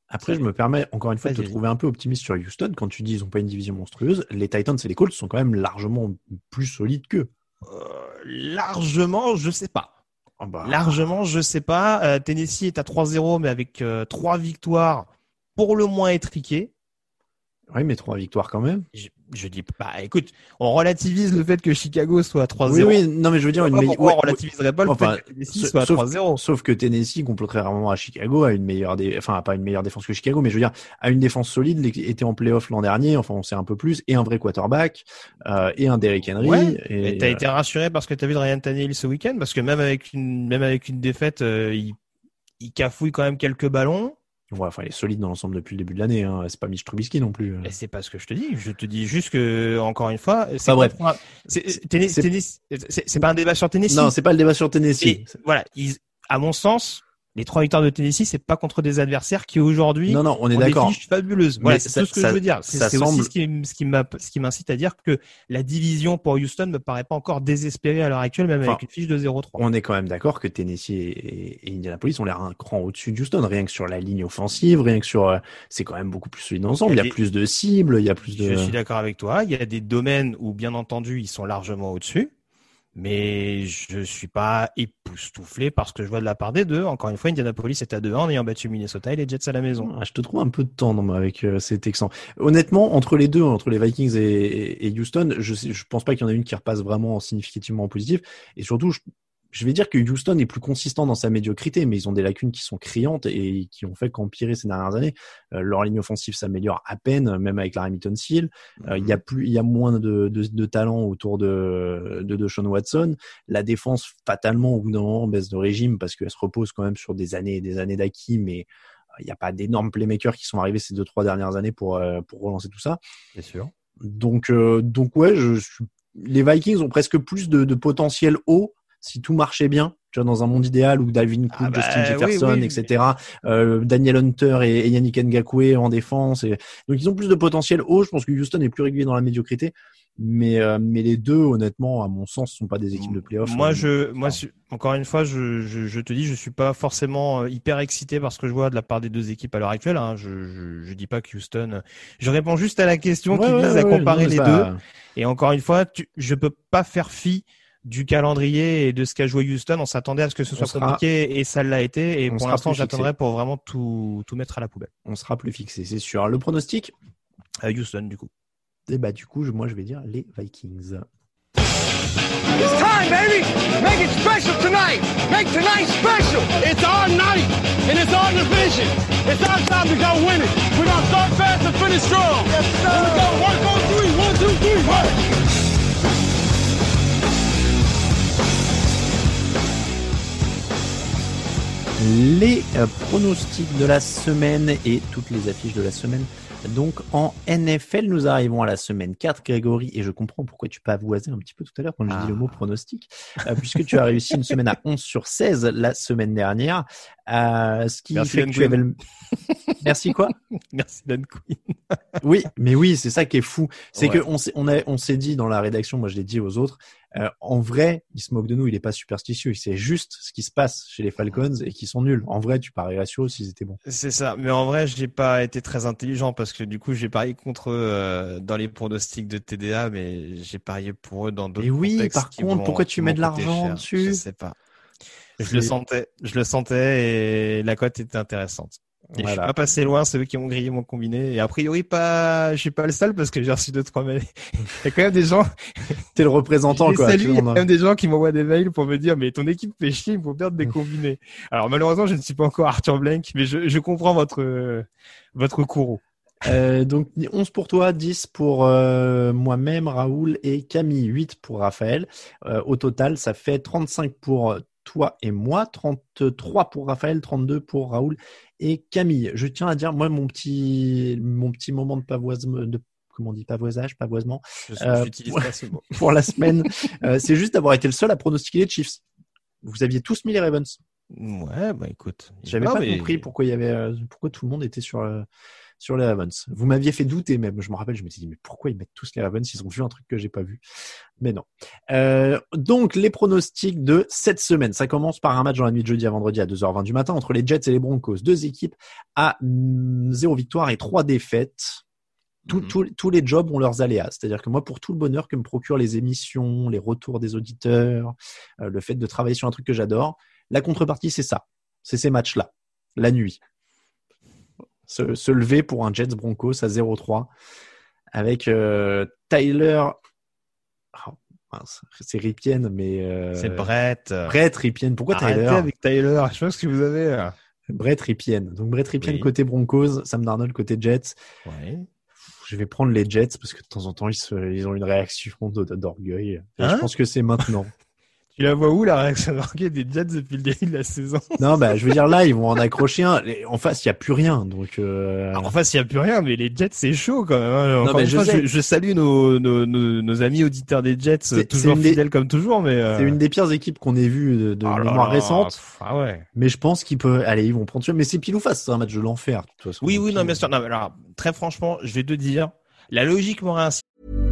Après, je me permets encore une fois de te trouver un peu optimiste sur Houston. Quand tu dis qu'ils n'ont pas une division monstrueuse, les Titans et les Colts sont quand même largement plus solides qu'eux. Euh, largement, je sais pas. Oh bah... Largement, je sais pas. Euh, Tennessee est à trois zéro, mais avec euh, trois victoires pour le moins étriquées. Oui, mais trois victoires quand même. Je, je dis, bah écoute, on relativise le fait que Chicago soit à trois zéro. Oui, oui, non, mais je veux dire, une meilleure. Pourquoi ouais, on relativiserait pas le enfin, fait que Tennessee soit à sauf, trois zéro. Sauf que Tennessee, contrairement à Chicago, a une meilleure, dé... enfin, pas une meilleure défense que Chicago, mais je veux dire, a une défense solide, était en playoff l'an dernier, enfin, on sait un peu plus, et un vrai quarterback, euh, et un Derrick Henry. Ouais, et mais t'as euh... été rassuré parce que t'as vu de Ryan Tannehill ce week-end, parce que même avec une, même avec une défaite, euh, il, il cafouille quand même quelques ballons. Ouais, enfin, il est solide dans l'ensemble depuis le début de l'année. Hein. C'est pas Mitch Trubisky non plus. Et c'est pas ce que je te dis. Je te dis juste que, encore une fois, c'est ah, bref. C'est, tennis, c'est... Tennis, c'est, c'est pas un débat sur Tennessee. Non, c'est pas le débat sur Tennessee. Et voilà, ils, à mon sens, les trois victoires de Tennessee, c'est pas contre des adversaires qui aujourd'hui non, non, on est ont d'accord. des fiches fabuleuses. Voilà, mais c'est ça, tout ce que ça, je veux dire. C'est, c'est semble... aussi ce qui, ce qui m'a, ce qui m'incite à dire que la division pour Houston me paraît pas encore désespérée à l'heure actuelle, même enfin, avec une fiche de zéro trois. On est quand même d'accord que Tennessee et, et Indianapolis ont l'air un cran au-dessus de Houston, rien que sur la ligne offensive, rien que sur, euh, c'est quand même beaucoup plus solide ensemble. Il y a, il y a des... plus de cibles, il y a plus de. Je suis d'accord avec toi. Il y a des domaines où, bien entendu, ils sont largement au-dessus. Mais je suis pas époustouflé parce que je vois de la part des deux. Encore une fois, Indianapolis est à deux un en ayant battu Minnesota et les Jets à la maison. Ah, je te trouve un peu de tendre avec euh, ces Texans. Honnêtement, entre les deux, entre les Vikings et, et Houston, je je pense pas qu'il y en a une qui repasse vraiment significativement en positif. Et surtout, je, je vais dire que Houston est plus consistant dans sa médiocrité, mais ils ont des lacunes qui sont criantes et qui ont fait qu'empirer ces dernières années. Euh, leur ligne offensive s'améliore à peine, même avec la Remington Seal. Euh, il y a plus, il y a moins de, de, de talent autour de, de, de Sean Watson. La défense, fatalement, au bout d'un moment, baisse de régime parce qu'elle se repose quand même sur des années et des années d'acquis, mais il n'y a pas d'énormes playmakers qui sont arrivés ces deux, trois dernières années pour, euh, pour relancer tout ça. Bien sûr. Donc, euh, donc ouais, je, je, les Vikings ont presque plus de, de potentiel haut si tout marchait bien, tu vois, dans un monde idéal où Dalvin Cook, ah bah, Justin Jefferson, oui, oui, et cetera, mais... euh, Daniel Hunter et, et Yannick Ngakoue en défense. Et... Donc, ils ont plus de potentiel haut. Je pense que Houston est plus régulier dans la médiocrité. Mais, euh, mais les deux, honnêtement, à mon sens, sont pas des équipes de playoff. Moi, je, moi, encore une fois, je, je, je te dis, je suis pas forcément hyper excité par ce que je vois de la part des deux équipes à l'heure actuelle. Hein. Je, je, je dis pas que Houston. Je réponds juste à la question ouais, qui ouais, vise ouais, à comparer non, les ça... deux. Et encore une fois, tu, je peux pas faire fi du calendrier et de ce qu'a joué Houston. On s'attendait à ce que ce soit sera... compliqué et ça l'a été. Et on pour l'instant, j'attendrai pour vraiment tout, tout mettre à la poubelle. On sera plus fixé, c'est sûr. Le pronostic à Houston, du coup. Et bah, du coup, moi, je vais dire les Vikings. It's time, baby! Make it special tonight! Make tonight special! It's our night, and it's our division. It's our time to go win it. We're gonna start fast and finish strong. Yes, sir! Here we go, work on three. One, two, three, work! Les euh, pronostics de la semaine et toutes les affiches de la semaine. Donc en N F L, nous arrivons à la semaine quatre, Grégory, et je comprends pourquoi tu pavoisais un petit peu tout à l'heure quand j'ai ah. dit le mot pronostic, euh, puisque tu as réussi une semaine à onze sur seize la semaine dernière, euh, ce qui Merci fait Dan que tu avais le... Merci quoi? Merci Dan Quinn. Oui, mais oui, c'est ça qui est fou. C'est ouais. que on s'est, on a, on s'est dit dans la rédaction, moi je l'ai dit aux autres, euh, en vrai, il se moque de nous, il est pas superstitieux, il sait juste ce qui se passe chez les Falcons et qu'ils sont nuls. En vrai, tu paries ratio s'ils étaient bons. C'est ça, mais en vrai, j'ai pas été très intelligent parce que du coup, j'ai parié contre eux euh, dans les pronostics de T D A, mais j'ai parié pour eux dans d'autres Et oui, contextes par qui contre, vont, pourquoi tu mets de l'argent cher. dessus? Je sais pas. Je c'est... le sentais, je le sentais et la cote était intéressante. Et voilà. Je suis pas passé loin, c'est eux qui ont grillé mon combiné. Et a priori, pas, je suis pas le seul parce que j'ai reçu deux, trois mails. Il y a quand même des gens. T'es le représentant, quoi. Salut, il y a quand même des gens qui m'envoient des mails pour me dire, mais ton équipe fait chier, il faut perdre des combinés. Alors, malheureusement, je ne suis pas encore Arthur Blank, mais je, je comprends votre, euh, votre courroux. Euh, donc, onze pour toi, dix pour euh, moi-même, Raoul et Camille, huit pour Raphaël. Euh, au total, ça fait trente-cinq pour toi et moi, trente-trois pour Raphaël, trente-deux pour Raoul et Camille. Je tiens à dire, moi, mon petit, mon petit moment de pavoisement, de, comment on dit, pavoisage, pavoisement, je euh, j'utilise pas ce mot. Pour la semaine, euh, c'est juste d'avoir été le seul à pronostiquer les Chiefs. Vous aviez tous mis les Ravens. Ouais, bah écoute. J'avais non, pas mais... compris pourquoi il y avait, euh, pourquoi tout le monde était sur, euh, sur les Ravens. Vous m'aviez fait douter même. Je me rappelle, je me suis dit, mais pourquoi ils mettent tous les Ravens? Ils ont vu un truc que j'ai pas vu. Mais non. Euh, donc, les pronostics de cette semaine. Ça commence par un match dans la nuit de jeudi à vendredi à deux heures vingt du matin entre les Jets et les Broncos. Deux équipes à zéro victoire et trois défaites. Tout, mmh. tout, tous les jobs ont leurs aléas. C'est-à-dire que moi, pour tout le bonheur que me procurent les émissions, les retours des auditeurs, euh, le fait de travailler sur un truc que j'adore, la contrepartie, c'est ça. C'est ces matchs-là, la nuit. Se, se lever pour un Jets Broncos à zéro trois avec euh, Tyler... Oh, mince, c'est Ripien, mais... Euh... C'est Brett. Brett Ripien. Pourquoi Arrêtez Tyler? avec Tyler. Je sais pas ce que vous avez là. Brett Ripien. Donc Brett Ripien oui. côté Broncos, Sam Darnold côté Jets. Ouais. Je vais prendre les Jets parce que de temps en temps, ils, se, ils ont une réaction d'orgueil. Hein? Je pense que c'est maintenant. Tu la vois où, la réaction d'orgueil des Jets depuis le début de la saison? Non, bah, je veux dire, là, ils vont en accrocher un. En face, il n'y a plus rien. Donc, euh... Alors, en face, il n'y a plus rien, mais les Jets, c'est chaud quand même. Hein. Non, mais je, fois, je, je salue nos, nos, nos, nos amis auditeurs des Jets, c'est, toujours c'est fidèles des... comme toujours. Mais euh... c'est une des pires équipes qu'on ait vues de, de oh mémoire là récente. Ah ouais. Mais je pense qu'ils peuvent. Allez, ils vont prendre ça. Mais c'est pile ou face, c'est un match de l'enfer. De toute façon. Oui, oui, non, bien sûr. Non, mais alors, très franchement, je vais te dire. La logique m'aurait ainsi.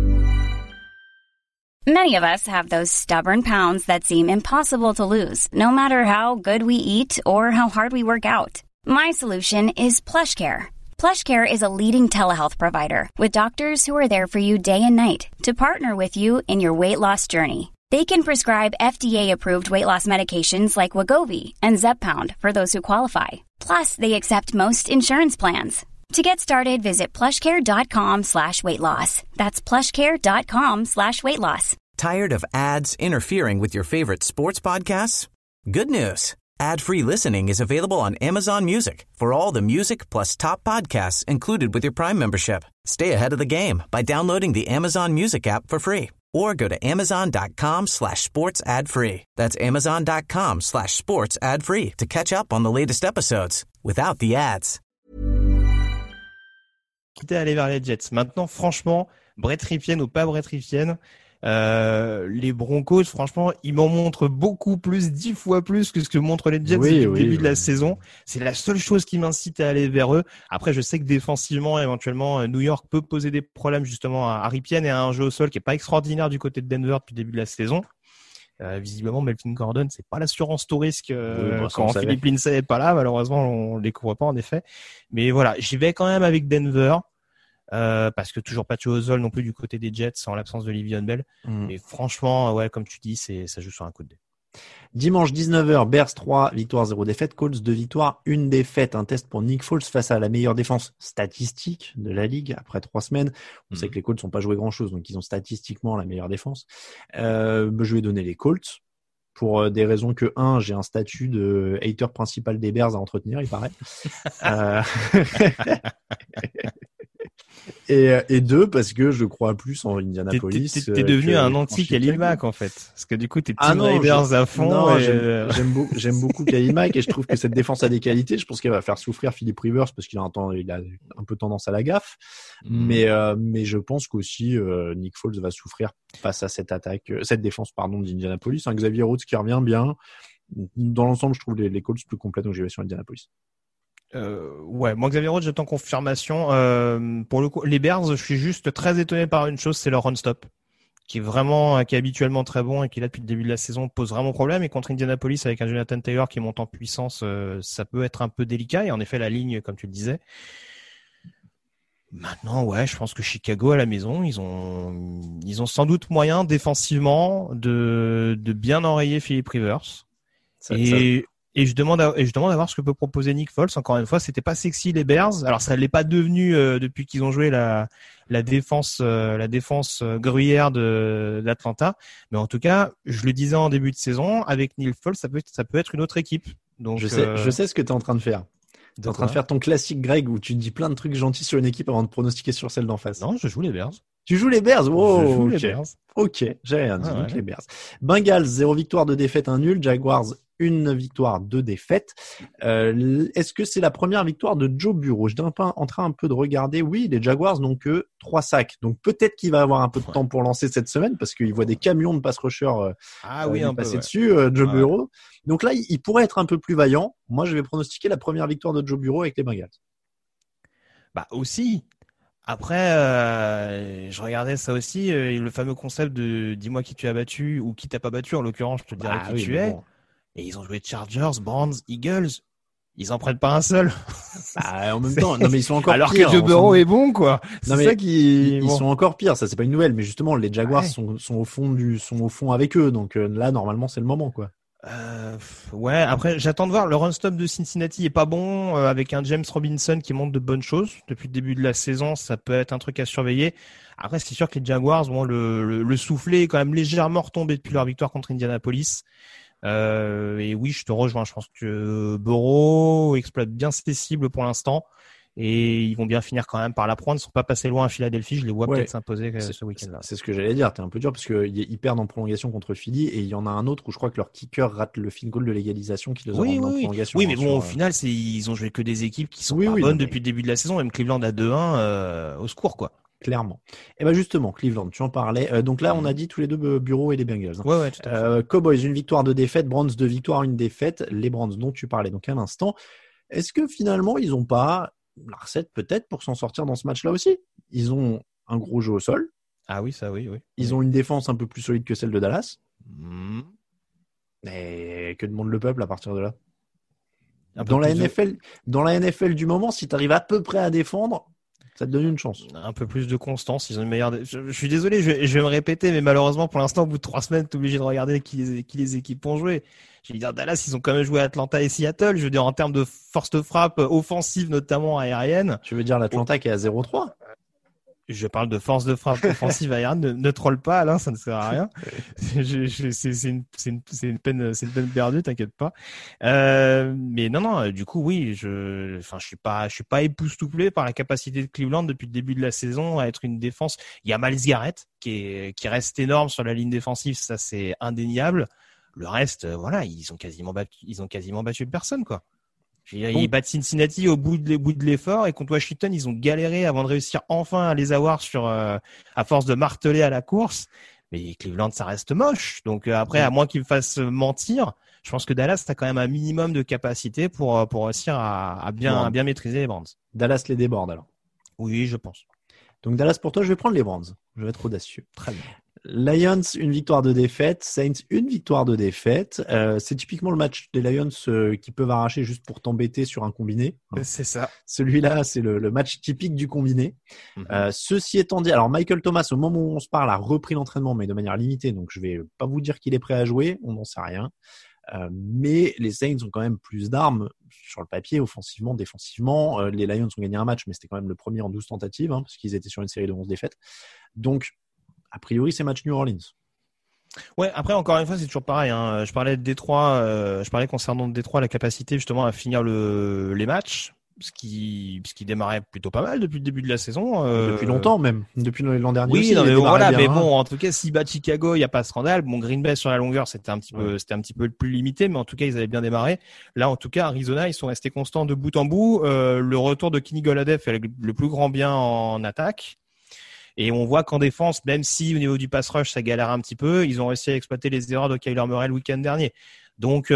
Many of us have those stubborn pounds that seem impossible to lose, no matter how good we eat or how hard we work out. My solution is PlushCare. PlushCare is a leading telehealth provider with doctors who are there for you day and night to partner with you in your weight loss journey. They can prescribe F D A-approved weight loss medications like Wegovy and Zepbound for those who qualify. Plus, they accept most insurance plans. To get started, visit plushcare.com slash weight loss. That's plushcare.com slash weight loss. Tired of ads interfering with your favorite sports podcasts? Good news. Ad-free listening is available on Amazon Music for all the music plus top podcasts included with your Prime membership. Stay ahead of the game by downloading the Amazon Music app for free or go to amazon.com slash sports ad free. That's amazon.com slash sports ad free to catch up on the latest episodes without the ads. Quitter à aller vers les Jets. Maintenant, franchement, Brett Ripien ou pas Brett Ripien, euh, les Broncos, franchement, ils m'en montrent beaucoup plus, dix fois plus que ce que montrent les Jets oui, depuis oui, le début oui. de la saison. C'est la seule chose qui m'incite à aller vers eux. Après, je sais que défensivement, éventuellement, New York peut poser des problèmes justement à Ripien et à un jeu au sol qui est pas extraordinaire du côté de Denver depuis le début de la saison. Euh, visiblement, Melvin Gordon, c'est pas l'assurance tout risque euh, oui, bon, quand Philippe Lindsay est pas là. Malheureusement, on le découvre pas en effet. Mais voilà, j'y vais quand même avec Denver euh, parce que toujours pas de Ozol non plus du côté des Jets en l'absence de Le'Veon Bell. Mm. Mais franchement, ouais, comme tu dis, c'est ça joue sur un coup de dé. Dimanche dix-neuf heures, Bears trois, victoire zéro défaite, Colts deux victoires, une défaite, un test pour Nick Foles face à la meilleure défense statistique de la ligue après trois semaines. On mmh. sait que les Colts n'ont pas joué grand chose, donc ils ont statistiquement la meilleure défense. Euh, je vais donner les Colts pour des raisons que, un, j'ai un statut de hater principal des Bears à entretenir, il paraît. euh... Et, et deux, parce que je crois plus en Indianapolis. T'es, t'es, t'es devenu un anti-Khalil Mack, en fait. Parce que du coup, t'es ah Team Raiders à fond. Non, et... j'aime, j'aime, beaucoup, j'aime beaucoup Khalil Mack et je trouve que cette défense a des qualités. Je pense qu'elle va faire souffrir Philip Rivers parce qu'il a un, temps, il a un peu tendance à la gaffe. Mm. Mais, euh, mais je pense qu'aussi, euh, Nick Foles va souffrir face à cette attaque, euh, cette défense, pardon, d'Indianapolis. Un Xavier Rhodes qui revient bien. Dans l'ensemble, je trouve les, les Colts plus complets, donc j'y vais sur Indianapolis. Euh, ouais, moi Xavier Rhodes, j'attends confirmation. Euh, pour le coup, les Bears, je suis juste très étonné par une chose, c'est leur run-stop, qui est vraiment, qui est habituellement très bon et qui là depuis le début de la saison pose vraiment problème. Et contre Indianapolis avec un Jonathan Taylor qui monte en puissance, euh, ça peut être un peu délicat. Et en effet, la ligne, comme tu le disais. Maintenant, ouais, je pense que Chicago à la maison, ils ont, ils ont sans doute moyen défensivement de, de bien enrayer Philip Rivers. Ça, et ça... Et je demande à, et je demande à voir ce que peut proposer Nick Foles. Encore une fois, c'était pas sexy les Bears. Alors ça l'est pas devenu euh, depuis qu'ils ont joué la la défense euh, la défense euh, gruyère de d'Atlanta. Mais en tout cas, je le disais en début de saison, avec Nick Foles, ça peut ça peut être une autre équipe. Donc je sais euh... je sais ce que tu es en train de faire. Tu es en train de faire ton classique Greg où tu dis plein de trucs gentils sur une équipe avant de pronostiquer sur celle d'en face. Non, je joue les Bears. Tu joues les Bears? Wow, je joue okay. les Bears. Ok, j'ai rien dit. Ah, donc ouais. Les Bears. Bengals, zéro victoire, deux défaites, un nul. Jaguars, une victoire, deux défaites. Euh, est-ce que c'est la première victoire de Joe Burrow? Je suis en train un peu de regarder. Oui, les Jaguars n'ont que trois sacs. Donc peut-être qu'il va avoir un peu de ouais. temps pour lancer cette semaine parce qu'il voit des camions de pass rushers euh, ah, oui, euh, un passer peu, ouais. dessus, euh, Joe ouais. Burrow. Donc là, il, il pourrait être un peu plus vaillant. Moi, je vais pronostiquer la première victoire de Joe Burrow avec les Bengals. Bah aussi. Après, euh, je regardais ça aussi, euh, le fameux concept de dis-moi qui tu as battu ou qui t'a pas battu. En l'occurrence, je te dirai bah, qui oui, tu es. Bon. Et ils ont joué Chargers, Browns, Eagles. Ils en prennent pas un seul. Bah, en même temps, non mais ils sont encore alors pires. Alors que Joe Burrow est bon, quoi. C'est non, mais ça qui. Ils, bon. ils sont encore pires. Ça, c'est pas une nouvelle, mais justement, les Jaguars ouais. sont, sont au fond du, sont au fond avec eux. Donc euh, là, normalement, c'est le moment, quoi. Euh, ouais, après j'attends de voir. Le run stop de Cincinnati est pas bon, euh, avec un James Robinson qui montre de bonnes choses depuis le début de la saison. Ça peut être un truc à surveiller. Après, c'est sûr que les Jaguars, bon, le, le, le soufflet est quand même légèrement retombé depuis leur victoire contre Indianapolis. Euh, et oui, je te rejoins. Je pense que Burrow exploite bien ses cibles pour l'instant. Et ils vont bien finir quand même par la prendre. Ils ne sont pas passés loin à Philadelphie. Je les vois ouais, peut-être s'imposer ce week-end-là. C'est ce que j'allais dire. T'es un peu dur parce qu'ils perdent en prolongation contre Philly et il y en a un autre où je crois que leur kicker rate le field goal de l'égalisation qui les oui, rend oui, en prolongation. Oui, mais bon, sur, au final, c'est, ils ont joué que des équipes qui sont oui, pas oui, bonnes non, mais... depuis le début de la saison. Même Cleveland à deux un, euh, au secours, quoi. Clairement. Et ben justement, Cleveland, tu en parlais. Euh, donc là, on a dit tous les deux Bureau et les Bengals. Hein. Ouais, ouais, tout à fait. Euh, Cowboys, une victoire, deux défaites. Browns, deux victoires, une défaite. Les Browns dont tu parlais donc à l'instant. Est-ce que finalement, ils ont pas la recette peut-être pour s'en sortir dans ce match-là aussi? Ils ont un gros jeu au sol. Ah oui, ça oui, oui. Ils oui. ont une défense un peu plus solide que celle de Dallas. Mmh. Mais que demande le peuple à partir de là? Un Dans la N N F L, de... dans la N F L du moment, si tu arrives à peu près à défendre, ça te donne une chance. Un peu plus de constance. Ils ont une meilleure. Je, je suis désolé, je, je vais me répéter, mais malheureusement, pour l'instant, au bout de trois semaines, t'es obligé de regarder qui les, qui les équipes ont joué. Je veux dire, Dallas, ils ont quand même joué Atlanta et Seattle. Je veux dire, en termes de force de frappe offensive, notamment aérienne. Tu veux dire l'Atlanta oh. qui est à zéro trois? Je parle de force de frappe offensive aérienne. Ne, ne troll pas, Alain, ça ne sert à rien. je, je, c'est, c'est, une, c'est, une, c'est une peine, c'est une peine perdue, t'inquiète pas. Euh, mais non, non. Du coup, oui, je, enfin, je suis pas, je suis pas époustouflé par la capacité de Cleveland depuis le début de la saison à être une défense. Il y a Myles Garrett qui est, qui reste énorme sur la ligne défensive, ça c'est indéniable. Le reste, voilà, ils ont quasiment battu, ils ont quasiment battu personne, quoi. Ils battent Cincinnati au bout de, bout de l'effort et contre Washington, ils ont galéré avant de réussir enfin à les avoir sur, euh, à force de marteler à la course. Mais Cleveland, ça reste moche. Donc euh, après, à moins qu'ils me fassent mentir, je pense que Dallas a quand même un minimum de capacité pour, pour réussir à, à bien, bon. à bien maîtriser les Browns. Dallas les déborde alors. Oui, je pense. Donc Dallas pour toi, je vais prendre les Browns. Je vais être audacieux. Très bien. Lions, une victoire de défaite. Saints, une victoire de défaite. Euh, c'est typiquement le match des Lions euh, qui peuvent arracher juste pour t'embêter sur un combiné. Hein. C'est ça. Celui-là, c'est le, le match typique du combiné. Mm-hmm. Euh, ceci étant dit, alors Michael Thomas, au moment où on se parle, a repris l'entraînement, mais de manière limitée. Donc, je vais pas vous dire qu'il est prêt à jouer. On n'en sait rien. Euh, mais les Saints ont quand même plus d'armes sur le papier, offensivement, défensivement. Euh, les Lions ont gagné un match, mais c'était quand même le premier en douze tentatives, hein, parce qu'ils étaient sur une série de onze défaites. Donc, a priori, c'est match New Orleans. Ouais, après, encore une fois, c'est toujours pareil. Hein. Je parlais de Détroit, euh, je parlais concernant Détroit, la capacité justement à finir le, les matchs, ce qui, ce qui démarrait plutôt pas mal depuis le début de la saison. Euh... Depuis longtemps même, depuis l'an dernier. Oui, aussi, non, mais voilà, bien, mais hein. bon, en tout cas, s'ils battent Chicago, il n'y a pas de scandale. Bon, Green Bay sur la longueur, c'était un petit peu, ouais. c'était un petit peu plus limité, mais en tout cas, ils avaient bien démarré. Là, en tout cas, Arizona, ils sont restés constants de bout en bout. Euh, le retour de Kenny Golladay fait le plus grand bien en attaque. Et on voit qu'en défense, même si au niveau du pass rush, ça galère un petit peu, ils ont réussi à exploiter les erreurs de Kyler Murray le week-end dernier. Donc,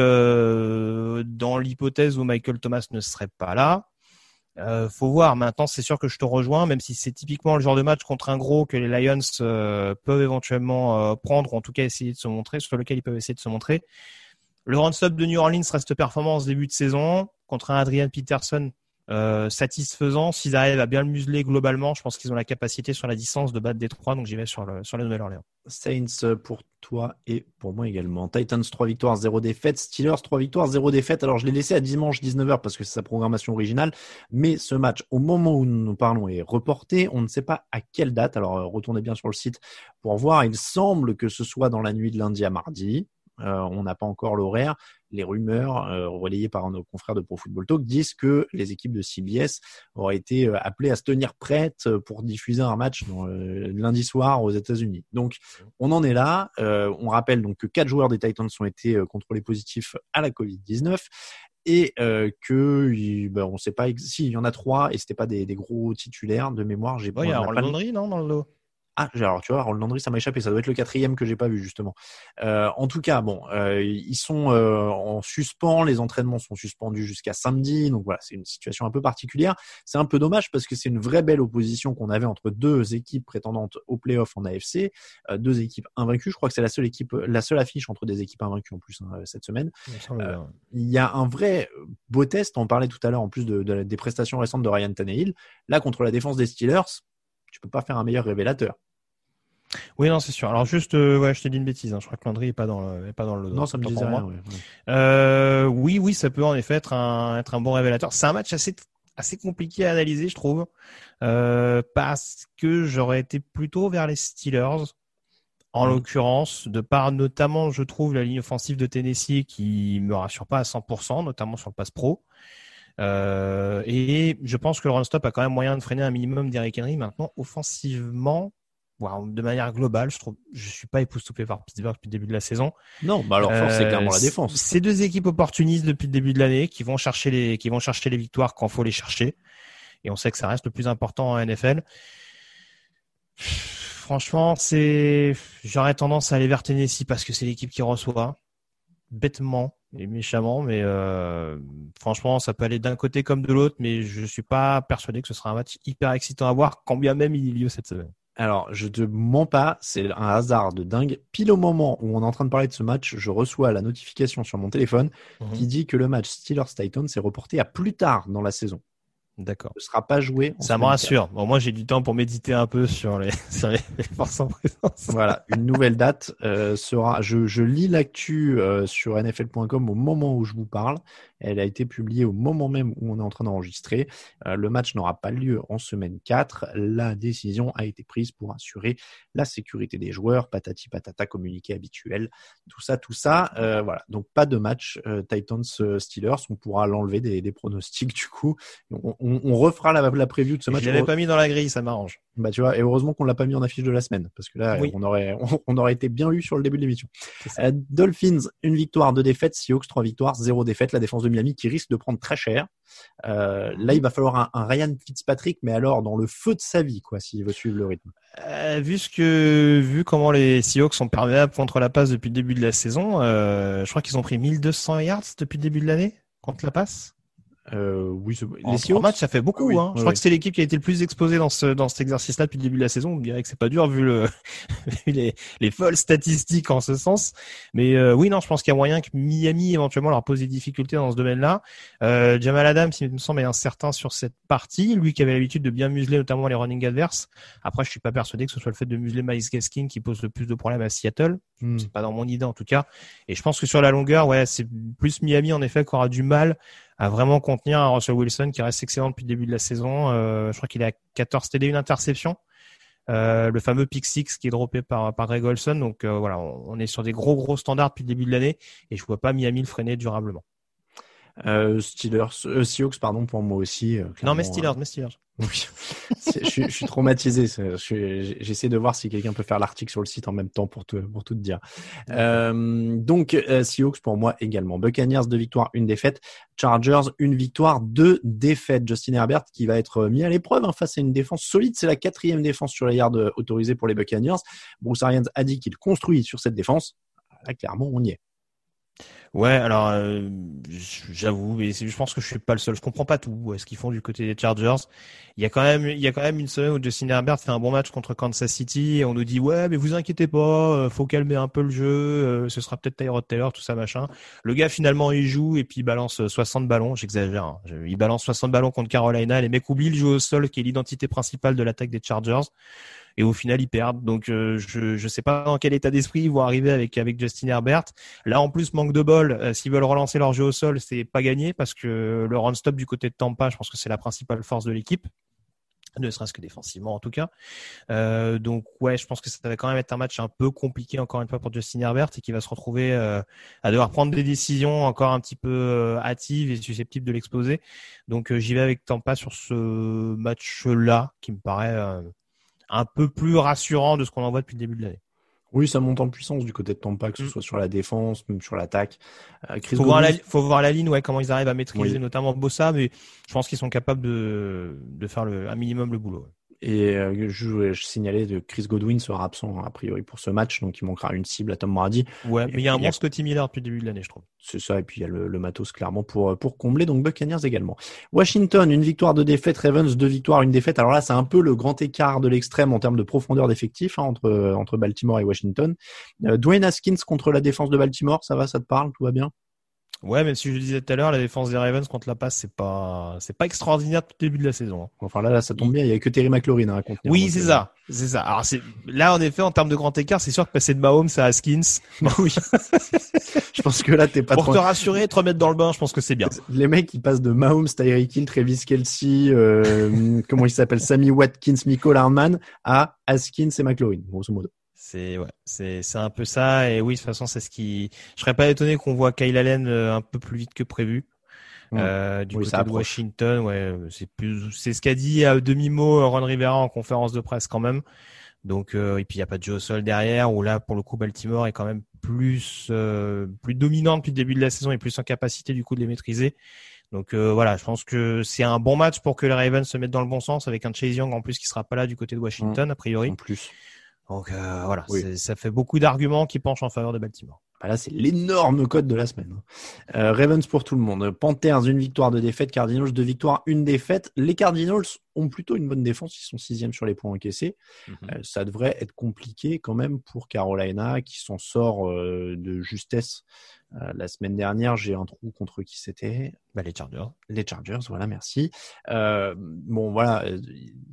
euh, dans l'hypothèse où Michael Thomas ne serait pas là, euh, faut voir. Maintenant, c'est sûr que je te rejoins, même si c'est typiquement le genre de match contre un gros que les Lions euh, peuvent éventuellement euh, prendre, ou en tout cas essayer de se montrer, sur lequel ils peuvent essayer de se montrer. Le run-stop de New Orleans reste performant en ce début de saison contre un Adrian Peterson. Euh, satisfaisant. S'ils arrivent à bien le museler globalement, je pense qu'ils ont la capacité sur la distance de battre Détroit, donc j'y vais sur le, sur la Nouvelle-Orléans. Saints pour toi et pour moi également. Titans trois victoires, zéro défaite. Steelers trois victoires, zéro défaite. Alors je l'ai laissé à dimanche dix-neuf heures parce que c'est sa programmation originale, mais ce match, au moment où nous parlons, est reporté. On ne sait pas à quelle date. Alors retournez bien sur le site pour voir. Il semble que ce soit dans la nuit de lundi à mardi. Euh, on n'a pas encore l'horaire. Les rumeurs euh, relayées par nos confrères de Pro Football Talk disent que les équipes de C B S auraient été euh, appelées à se tenir prêtes pour diffuser un match dans, euh, lundi soir aux États-Unis. Donc, on en est là. Euh, on rappelle donc que quatre joueurs des Titans ont été euh, contrôlés positifs à la covid dix-neuf et euh, que ben, on ne sait pas ex- si il y en a trois et c'était pas des, des gros titulaires de mémoire. J'ai bon, il y a Harold Landry, non, dans le lot. Ah, alors tu vois, Harold Landry, ça m'a échappé. Ça doit être le quatrième que j'ai pas vu justement. Euh, en tout cas, bon, euh, ils sont euh, en suspens. Les entraînements sont suspendus jusqu'à samedi. Donc voilà, c'est une situation un peu particulière. C'est un peu dommage parce que c'est une vraie belle opposition qu'on avait entre deux équipes prétendantes aux playoffs en A F C, euh, deux équipes invaincues. Je crois que c'est la seule équipe, la seule affiche entre des équipes invaincues en plus hein, cette semaine. Euh, il y a un vrai beau test. On parlait tout à l'heure en plus de, de, des prestations récentes de Ryan Tannehill. Là, contre la défense des Steelers, tu peux pas faire un meilleur révélateur. Oui, non, c'est sûr. Alors juste, euh, ouais, je t'ai dit une bêtise. Hein. Je crois que Landry est pas dans le, est pas dans le. Non, ça me disait rien. Ouais, ouais. Euh, oui, oui, ça peut en effet être un, être un bon révélateur. C'est un match assez, assez compliqué à analyser, je trouve, euh, parce que j'aurais été plutôt vers les Steelers, en mmh. l'occurrence, de par notamment, je trouve, la ligne offensive de Tennessee qui me rassure pas à cent pour cent, notamment sur le pass pro. Euh, et je pense que le run stop a quand même moyen de freiner un minimum d'Eric Henry. Maintenant, offensivement, wow, de manière globale, je trouve, je suis pas époustouflé par Pittsburgh depuis le début de la saison. Non, bah alors force, euh, c'est clairement la défense. Ces deux équipes opportunistes depuis le début de l'année, qui vont chercher les, qui vont chercher les victoires quand faut les chercher. Et on sait que ça reste le plus important en N F L. Franchement, c'est, j'aurais tendance à aller vers Tennessee parce que c'est l'équipe qui reçoit. Bêtement et méchamment, mais euh, franchement, ça peut aller d'un côté comme de l'autre, mais je suis pas persuadé que ce sera un match hyper excitant à voir, quand bien même il y a lieu cette semaine. Alors, je te mens pas, c'est un hasard de dingue. Pile au moment où on est en train de parler de ce match, je reçois la notification sur mon téléphone mmh. qui dit que le match Steelers-Titans est reporté à plus tard dans la saison. D'accord. Ne sera pas joué. Ça me rassure. Bon, moi, j'ai du temps pour méditer un peu sur les, sur les forces en présence. Voilà, une nouvelle date euh, sera. Je, je lis l'actu euh, sur N F L point com au moment où je vous parle. Elle a été publiée au moment même où on est en train d'enregistrer. Euh, le match n'aura pas lieu en semaine quatre. La décision a été prise pour assurer la sécurité des joueurs. Patati patata, communiqué habituel. Tout ça, tout ça. Euh, voilà. Donc pas de match euh, Titans-Steelers. On pourra l'enlever des, des pronostics du coup. On, on, on refera la, la preview de ce match. Je l'avais pas mis dans la grille, ça m'arrange. Bah tu vois, et heureusement qu'on l'a pas mis en affiche de la semaine parce que là, oui. on aurait on, on aurait été bien eu sur le début de l'émission. Euh, Dolphins, une victoire, deux défaites. Seahawks, trois victoires, zéro défaite. La défense de Miami qui risque de prendre très cher. Euh, là, il va falloir un, un Ryan Fitzpatrick, mais alors dans le feu de sa vie, quoi, s'il veut suivre le rythme. Euh, vu ce que, vu comment les Seahawks sont perméables contre la passe depuis le début de la saison, euh, je crois qu'ils ont pris mille deux cents yards depuis le début de l'année contre la passe. Euh, oui, c'est... les Seahawks, match, ça fait beaucoup. Oui, hein. Je oui, crois oui. que c'est l'équipe qui a été le plus exposée dans ce dans cet exercice-là depuis le début de la saison. On dirait que c'est pas dur vu le vu les les folles statistiques en ce sens. Mais euh, oui, non, je pense qu'il y a moyen que Miami éventuellement leur pose des difficultés dans ce domaine-là. Euh, Jamal Adams, il me semble, est incertain sur cette partie. Lui qui avait l'habitude de bien museler notamment les running adverses. Après, je suis pas persuadé que ce soit le fait de museler Myles Gaskin qui pose le plus de problèmes à Seattle. Hmm. C'est pas dans mon idée en tout cas. Et je pense que sur la longueur, ouais, c'est plus Miami en effet qui aura du mal à vraiment contenir un Russell Wilson qui reste excellent depuis le début de la saison. Euh, je crois qu'il a quatorze T D, une interception. Euh, le fameux pick six qui est droppé par, par Greg Olson. Donc euh, voilà, on, on est sur des gros gros standards depuis le début de l'année et je vois pas Miami le freiner durablement. Euh, Steelers, euh, Seahawks, pardon, pour moi aussi. Euh, non, mais Steelers, euh... mais Steelers. Oui, je, suis, je suis traumatisé. Je suis, j'essaie de voir si quelqu'un peut faire l'article sur le site en même temps pour te, pour tout te dire. Euh, donc, euh, Seahawks pour moi également. Buccaneers, deux victoires, une défaite. Chargers, une victoire, deux défaites. Justin Herbert qui va être mis à l'épreuve hein, face à une défense solide. C'est la quatrième défense sur les yards autorisée pour les Buccaneers. Bruce Arians a dit qu'il construit sur cette défense. Là, clairement, on y est. Ouais, alors euh, j'avoue, mais je pense que je suis pas le seul. Je comprends pas tout ce qu'ils font du côté des Chargers. Il y a quand même, il y a quand même une semaine où Justin Herbert fait un bon match contre Kansas City et on nous dit ouais, mais vous inquiétez pas, faut calmer un peu le jeu. Ce sera peut-être Tyrod Taylor, tout ça machin. Le gars finalement il joue et puis il balance soixante ballons. J'exagère. Hein. Il balance soixante ballons contre Carolina. Les mecs oublient le jeu au sol qui est l'identité principale de l'attaque des Chargers. Et au final, ils perdent. Donc, euh, je je sais pas dans quel état d'esprit ils vont arriver avec avec Justin Herbert. Là, en plus, manque de bol. Euh, s'ils veulent relancer leur jeu au sol, c'est pas gagné parce que le run-stop du côté de Tampa, je pense que c'est la principale force de l'équipe. Ne serait-ce que défensivement en tout cas. Euh, donc ouais, je pense que ça va quand même être un match un peu compliqué encore une fois pour Justin Herbert et qui va se retrouver euh, à devoir prendre des décisions encore un petit peu euh, hâtives et susceptibles de l'exploser. Donc euh, j'y vais avec Tampa sur ce match-là qui me paraît euh, un peu plus rassurant de ce qu'on en voit depuis le début de l'année. Oui, ça monte en puissance du côté de Tampa, que ce soit sur la défense, même sur l'attaque. Euh, Chris faut, voir la, faut voir la ligne, ouais, comment ils arrivent à maîtriser oui. notamment Bossa, mais je pense qu'ils sont capables de, de faire le, un minimum le boulot. Ouais. Et euh, je, je signalais que Chris Godwin sera absent a priori pour ce match, donc il manquera une cible à Tom Brady. Ouais, mais il y a un bon Scotty Miller depuis le début de l'année, je trouve. C'est ça, et puis il y a le, le matos clairement pour pour combler, donc Buccaneers également. Washington, une victoire, deux défaites. Ravens, deux victoires, une défaite. Alors là, c'est un peu le grand écart de l'extrême en termes de profondeur d'effectif hein, entre entre Baltimore et Washington. Euh, Dwayne Haskins contre la défense de Baltimore, ça va, ça te parle, tout va bien? Ouais, même si je le disais tout à l'heure, la défense des Ravens contre la passe, c'est pas, c'est pas extraordinaire depuis le début de la saison. Enfin là, là, ça tombe bien, il y a que Terry McLaurin à contenir. Oui, c'est ça, c'est ça. Alors c'est, là, en effet, en termes de grand écart, c'est sûr que passer de Mahomes à Haskins. Oui. Je pense que là, t'es pas Pour trop... te rassurer, te remettre dans le bain, je pense que c'est bien. Les mecs, ils passent de Mahomes, Tyreek Hill, Travis Kelce, euh, comment il s'appelle, Sammy Watkins, Mecole Hardman, à Haskins et McLaurin, grosso modo. C'est ouais, c'est c'est un peu ça et oui de toute façon c'est ce qui. Je serais pas étonné qu'on voit Kyle Allen un peu plus vite que prévu mmh. euh, du oui, côté de Washington. Ouais, c'est plus c'est ce qu'a dit à demi mot Ron Rivera en conférence de presse quand même. Donc euh, et puis il y a pas de jeu au sol derrière où là pour le coup Baltimore est quand même plus euh, plus dominant depuis le début de la saison et plus en capacité du coup de les maîtriser. Donc euh, voilà, je pense que c'est un bon match pour que les Ravens se mettent dans le bon sens avec un Chase Young en plus qui sera pas là du côté de Washington mmh. a priori. En plus. Donc euh, voilà, oui. c'est, ça fait beaucoup d'arguments qui penchent en faveur de Baltimore. Bah là, c'est l'énorme code de la semaine. Euh, Ravens pour tout le monde. Panthers, une victoire, deux défaites. Cardinals, deux victoires, une défaite. Les Cardinals ont plutôt une bonne défense. Ils sont sixième sur les points encaissés. Mm-hmm. Euh, ça devrait être compliqué quand même pour Carolina qui s'en sort euh, de justesse. Euh, la semaine dernière, j'ai un trou contre qui c'était bah, les Chargers. Les Chargers, voilà, merci. Euh, bon, voilà. Euh,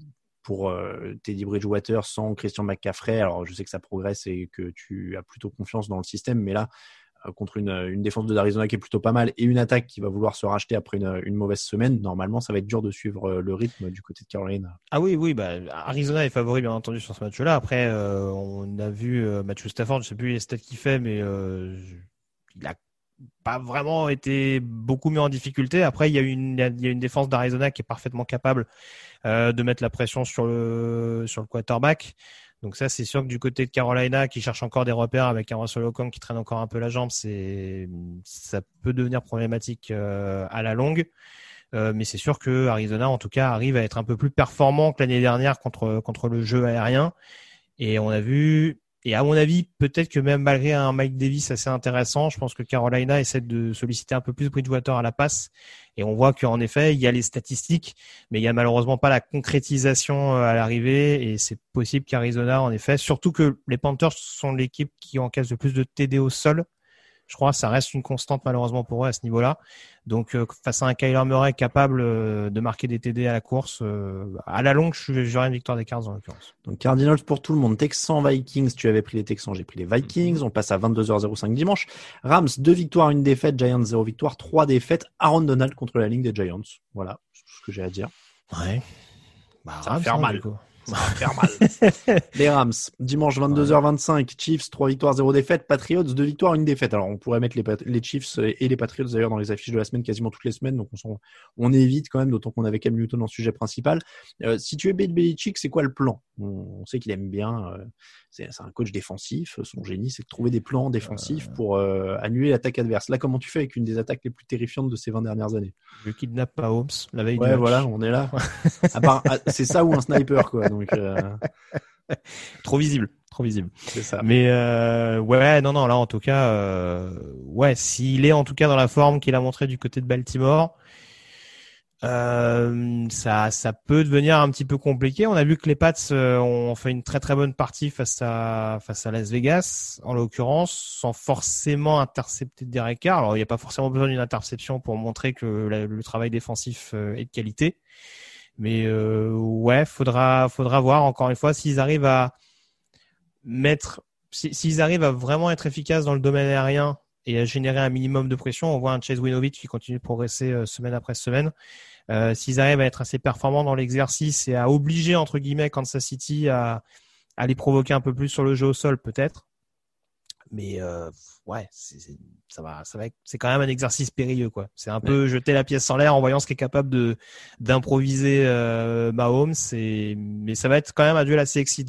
pour euh, Teddy Bridgewater sans Christian McCaffrey. Alors, je sais que ça progresse et que tu as plutôt confiance dans le système, mais là, euh, contre une, une défense de l'Arizona qui est plutôt pas mal et une attaque qui va vouloir se racheter après une, une mauvaise semaine, normalement, ça va être dur de suivre le rythme du côté de Carolina. Ah oui, oui, bah, Arizona est favori, bien entendu, sur ce match-là. Après, euh, on a vu euh, Matthew Stafford, je sais plus les stats qu'il fait, mais euh, il a pas vraiment été beaucoup mis en difficulté. Après, il y a une, il y a une défense d'Arizona qui est parfaitement capable euh, de mettre la pression sur le sur le quarterback. Donc ça, c'est sûr que du côté de Carolina, qui cherche encore des repères avec un Russell Okung qui traîne encore un peu la jambe, c'est ça peut devenir problématique euh, à la longue. Euh, mais c'est sûr que Arizona, en tout cas, arrive à être un peu plus performant que l'année dernière contre contre le jeu aérien. Et on a vu. Et à mon avis, peut-être que même malgré un Mike Davis assez intéressant, je pense que Carolina essaie de solliciter un peu plus Bridgewater à la passe. Et on voit qu'en effet, il y a les statistiques, mais il y a malheureusement pas la concrétisation à l'arrivée. Et c'est possible qu'Arizona, en effet, surtout que les Panthers sont l'équipe qui encaisse le plus de T D au sol. Je crois que ça reste une constante malheureusement pour eux à ce niveau-là. Donc euh, face à un Kyler Murray capable euh, de marquer des T D à la course, euh, à la longue, j'aurais une victoire des Cards en l'occurrence. Donc Cardinals pour tout le monde. Texans, Vikings, tu avais pris les Texans, j'ai pris les Vikings. Mm-hmm. On passe à vingt-deux heures cinq dimanche. Rams, deux victoires, une défaite. Giants, zéro victoire, trois défaites. Aaron Donald contre la ligne des Giants. Voilà, c'est tout ce que j'ai à dire. Ouais. Bah, ça va faire mal. Ça va faire mal. Les Rams, dimanche vingt-deux heures vingt-cinq, Chiefs, trois victoires, zéro défaite, Patriots, deux victoires, une défaite. Alors, on pourrait mettre les, les Chiefs et les Patriots d'ailleurs dans les affiches de la semaine quasiment toutes les semaines, donc on, on évite quand même, d'autant qu'on avait Cam Newton en sujet principal. Euh, si tu es Bill Belichick, c'est quoi le plan? on, on sait qu'il aime bien, euh, c'est, c'est un coach défensif, son génie, c'est de trouver des plans défensifs euh... pour euh, annuler l'attaque adverse. Là, comment tu fais avec une des attaques les plus terrifiantes de ces vingt dernières années? Je kidnappe Mahomes la veille ouais, du match. Voilà, on est là. À part, c'est ça ou un sniper, quoi. Donc, euh... trop visible, trop visible. C'est ça. Mais euh, ouais, non, non, là en tout cas, euh, ouais, s'il est en tout cas dans la forme qu'il a montré du côté de Baltimore, euh, ça, ça peut devenir un petit peu compliqué. On a vu que les Pats euh, ont fait une très très bonne partie face à face à Las Vegas, en l'occurrence, sans forcément intercepter Derek Carr. Alors il n'y a pas forcément besoin d'une interception pour montrer que la, le travail défensif euh, est de qualité. Mais euh, ouais, faudra faudra voir encore une fois s'ils arrivent à mettre, s'ils arrivent à vraiment être efficaces dans le domaine aérien et à générer un minimum de pression. On voit un Chase Winovich qui continue de progresser euh, semaine après semaine. Euh, s'ils arrivent à être assez performants dans l'exercice et à obliger entre guillemets Kansas City à, à les provoquer un peu plus sur le jeu au sol, peut-être. Mais euh, ouais, c'est, c'est, ça va, ça va. Être, c'est quand même un exercice périlleux, quoi. C'est un ouais. peu jeter la pièce en l'air en voyant ce qu'est capable de d'improviser euh, Mahomes. C'est, mais ça va être quand même un duel assez excitant.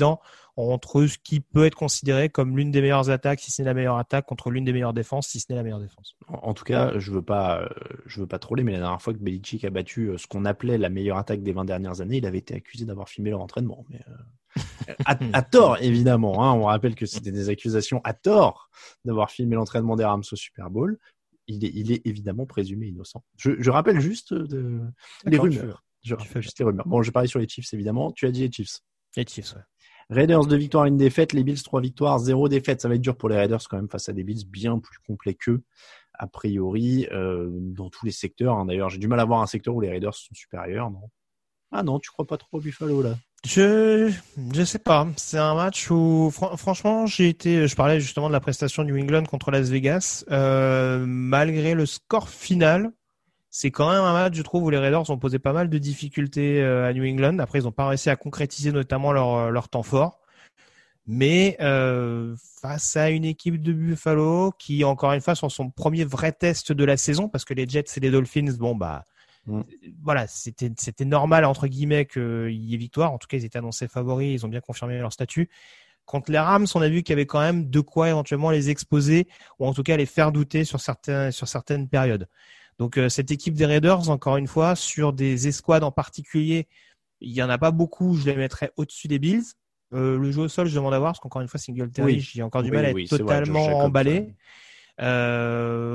entre ce qui peut être considéré comme l'une des meilleures attaques, si ce n'est la meilleure attaque, contre l'une des meilleures défenses, si ce n'est la meilleure défense. En tout cas, je veux pas, je veux pas troller, mais la dernière fois que Belichick a battu ce qu'on appelait la meilleure attaque des vingt dernières années, il avait été accusé d'avoir filmé leur entraînement. Mais euh, à, à tort, évidemment. Hein, on rappelle que c'était des accusations à tort d'avoir filmé l'entraînement des Rams au Super Bowl. Il est, il est évidemment présumé innocent. Je, je rappelle juste de, les rumeurs. Je rappelle juste les rumeurs. Bon, je parlais sur les Chiefs, évidemment. Tu as dit les Chiefs. Les Chiefs, ouais. Raiders, deux victoires, une défaite. Les Bills, trois victoires, zéro défaite. Ça va être dur pour les Raiders quand même face à des Bills bien plus complets qu'eux, a priori, euh, dans tous les secteurs. Hein. D'ailleurs, j'ai du mal à voir un secteur où les Raiders sont supérieurs, non? Ah non, tu crois pas trop au Buffalo, là? Je, je sais pas. C'est un match où, fr- franchement, j'ai été, je parlais justement de la prestation du New England contre Las Vegas. Euh, malgré le score final, c'est quand même un match, je trouve, où les Raiders ont posé pas mal de difficultés à New England. Après, ils n'ont pas réussi à concrétiser notamment leur, leur temps fort. Mais euh, face à une équipe de Buffalo qui, encore une fois, sont son premier vrai test de la saison, parce que les Jets et les Dolphins, bon bah, mmh. voilà, c'était c'était normal entre guillemets qu'il y ait victoire. En tout cas, ils étaient annoncés favoris, ils ont bien confirmé leur statut. Contre les Rams, on a vu qu'il y avait quand même de quoi éventuellement les exposer, ou en tout cas les faire douter sur certains sur certaines périodes. Donc euh, cette équipe des Raiders, encore une fois, sur des escouades en particulier, il y en a pas beaucoup. Je les mettrais au-dessus des Bills. Euh, le jeu au sol, je demande à voir, parce qu'encore une fois, Singletary, oui. j'ai encore du oui, mal à être oui, totalement vrai, emballé. Euh,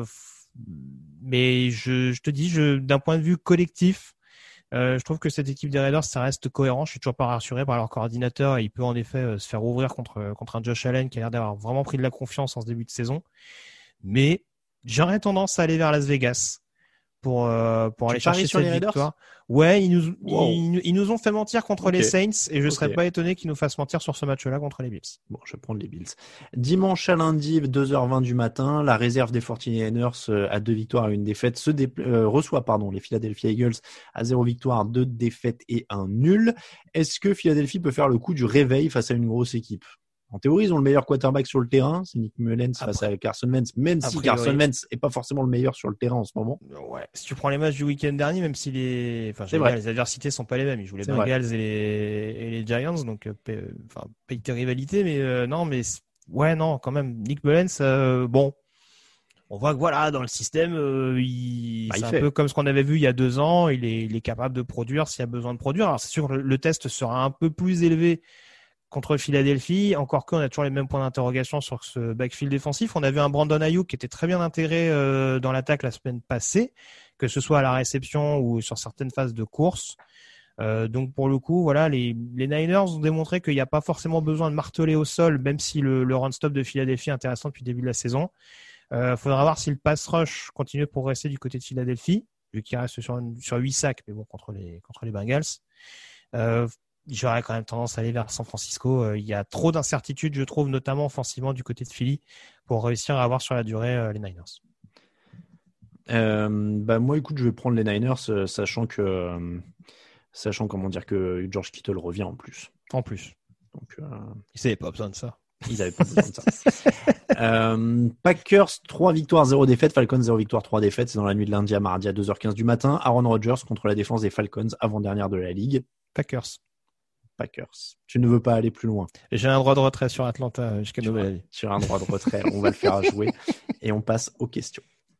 mais je, je te dis, je, d'un point de vue collectif, euh, je trouve que cette équipe des Raiders, ça reste cohérent. Je suis toujours pas rassuré par leur coordinateur. Et il peut en effet euh, se faire ouvrir contre, contre un Josh Allen qui a l'air d'avoir vraiment pris de la confiance en ce début de saison. Mais j'aurais tendance à aller vers Las Vegas pour euh, pour tu aller chercher cette victoire. Ouais, ils nous wow. ils, ils nous ont fait mentir contre okay. les Saints et je okay. serais pas étonné qu'ils nous fassent mentir sur ce match-là contre les Bills. Bon, je vais prendre les Bills. Dimanche à lundi, deux heures vingt du matin, la réserve des forty-niners à deux victoires et une défaite se dé... euh, reçoit pardon les Philadelphia Eagles à zéro victoire, deux défaites et un nul. Est-ce que Philadelphie peut faire le coup du réveil face à une grosse équipe? En théorie, ils ont le meilleur quarterback sur le terrain, c'est Nick Mullens face à Carson Wentz, même si Carson Wentz est pas forcément le meilleur sur le terrain en ce moment. Ouais, si tu prends les matchs du week-end dernier, même si les, enfin, c'est vrai. les adversités sont pas les mêmes, ils jouent les Bengals et les, et les Giants, donc, euh, enfin, pas de rivalité, mais euh, non, mais ouais, non, quand même, Nick Mullens, euh, bon, on voit que voilà, dans le système, euh, il, bah, c'est il un fait. peu comme ce qu'on avait vu il y a deux ans, il est, il est capable de produire s'il y a besoin de produire. Alors c'est sûr, le, le test sera un peu plus élevé contre Philadelphie, encore qu'on a toujours les mêmes points d'interrogation sur ce backfield défensif. On a vu un Brandon Ayuk qui était très bien intégré euh, dans l'attaque la semaine passée, que ce soit à la réception ou sur certaines phases de course. Euh, donc pour le coup, voilà, les, les Niners ont démontré qu'il n'y a pas forcément besoin de marteler au sol, même si le, le run-stop de Philadelphie est intéressant depuis le début de la saison. Il euh, faudra voir si le pass rush continue de progresser du côté de Philadelphie, vu qu'il reste sur, une, sur huit sacs, mais bon, contre les, contre les Bengals. Euh, J'aurais quand même tendance à aller vers San Francisco. Euh, il y a trop d'incertitudes, je trouve, notamment offensivement du côté de Philly, pour réussir à avoir sur la durée euh, les Niners. Euh, bah moi, écoute, je vais prendre les Niners, euh, sachant que, euh, sachant comment dire que George Kittle revient en plus. En plus. Donc, euh, ils n'avaient pas besoin de ça. Ils n'avaient pas besoin de ça. euh, Packers, trois victoires, zéro défaite. Falcons, zéro victoire, trois défaites. C'est dans la nuit de lundi à mardi à deux heures quinze du matin. Aaron Rodgers contre la défense des Falcons, avant-dernière de la Ligue. Packers. Packers. Tu ne veux pas aller plus loin. J'ai un droit de retrait sur Atlanta jusqu'à nouvelle avis. Sur un droit de retrait, on va le faire jouer et on passe aux questions.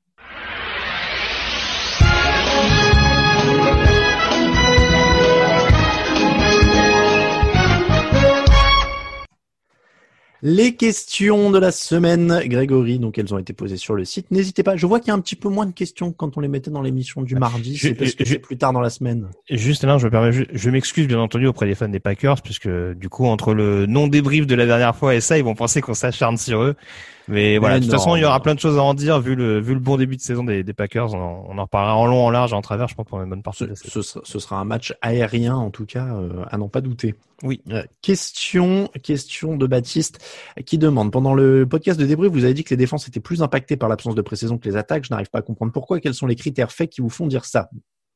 Les questions de la semaine, Grégory, donc elles ont été posées sur le site. N'hésitez pas, je vois qu'il y a un petit peu moins de questions quand on les mettait dans l'émission du mardi, je, c'est parce je, que je, c'est plus tard dans la semaine. Juste là, je me permets, je, je m'excuse bien entendu auprès des fans des Packers, puisque du coup, entre le non-débrief de la dernière fois et ça, ils vont penser qu'on s'acharne sur eux. Mais voilà, Mais de toute non, façon, il y aura plein de choses à en dire vu le vu le bon début de saison des, des Packers. On en, on en reparlera en long, en large, en travers, je pense, pour une bonne partie. Ce, ce, sera, ce sera un match aérien, en tout cas, euh, à n'en pas douter. Oui. Euh, question, question de Baptiste qui demande, pendant le podcast de débrief, vous avez dit que les défenses étaient plus impactées par l'absence de pré-saison que les attaques. Je n'arrive pas à comprendre pourquoi. Quels sont les critères faits qui vous font dire ça?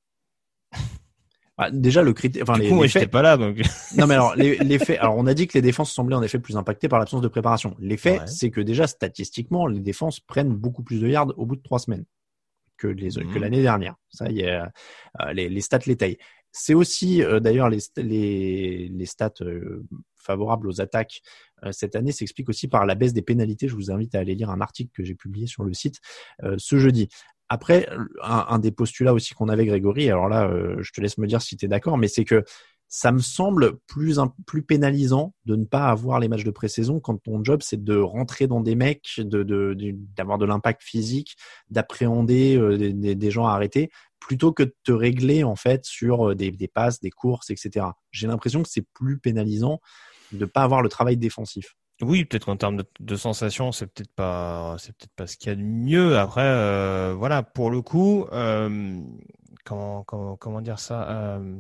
Bah, déjà, le critère, enfin, du les, coup, les moi, faits. J'étais pas là, donc. Non, mais alors, les, les faits, alors, on a dit que les défenses semblaient en effet plus impactées par l'absence de préparation. Les faits, ouais. c'est que déjà, statistiquement, les défenses prennent beaucoup plus de yards au bout de trois semaines que les, mmh. que l'année dernière. Ça, y est, euh, les, les stats l'étayent. C'est aussi euh, d'ailleurs les, les, les stats euh, favorables aux attaques euh, cette année s'expliquent aussi par la baisse des pénalités. Je vous invite à aller lire un article que j'ai publié sur le site euh, ce jeudi. Après, un, un des postulats aussi qu'on avait, Grégory, alors là, euh, je te laisse me dire si tu es d'accord, mais c'est que ça me semble plus, un, plus pénalisant de ne pas avoir les matchs de pré-saison quand ton job, c'est de rentrer dans des mecs, de, de, de, d'avoir de l'impact physique, d'appréhender euh, des, des gens à arrêter, plutôt que de te régler en fait sur des, des passes, des courses, et cetera. J'ai l'impression que c'est plus pénalisant de ne pas avoir le travail défensif. Oui, peut-être qu'en termes de, de sensations, c'est peut-être pas, c'est peut-être pas ce qu'il y a de mieux. Après, euh, voilà, pour le coup, euh, comment, comment, comment dire ça euh,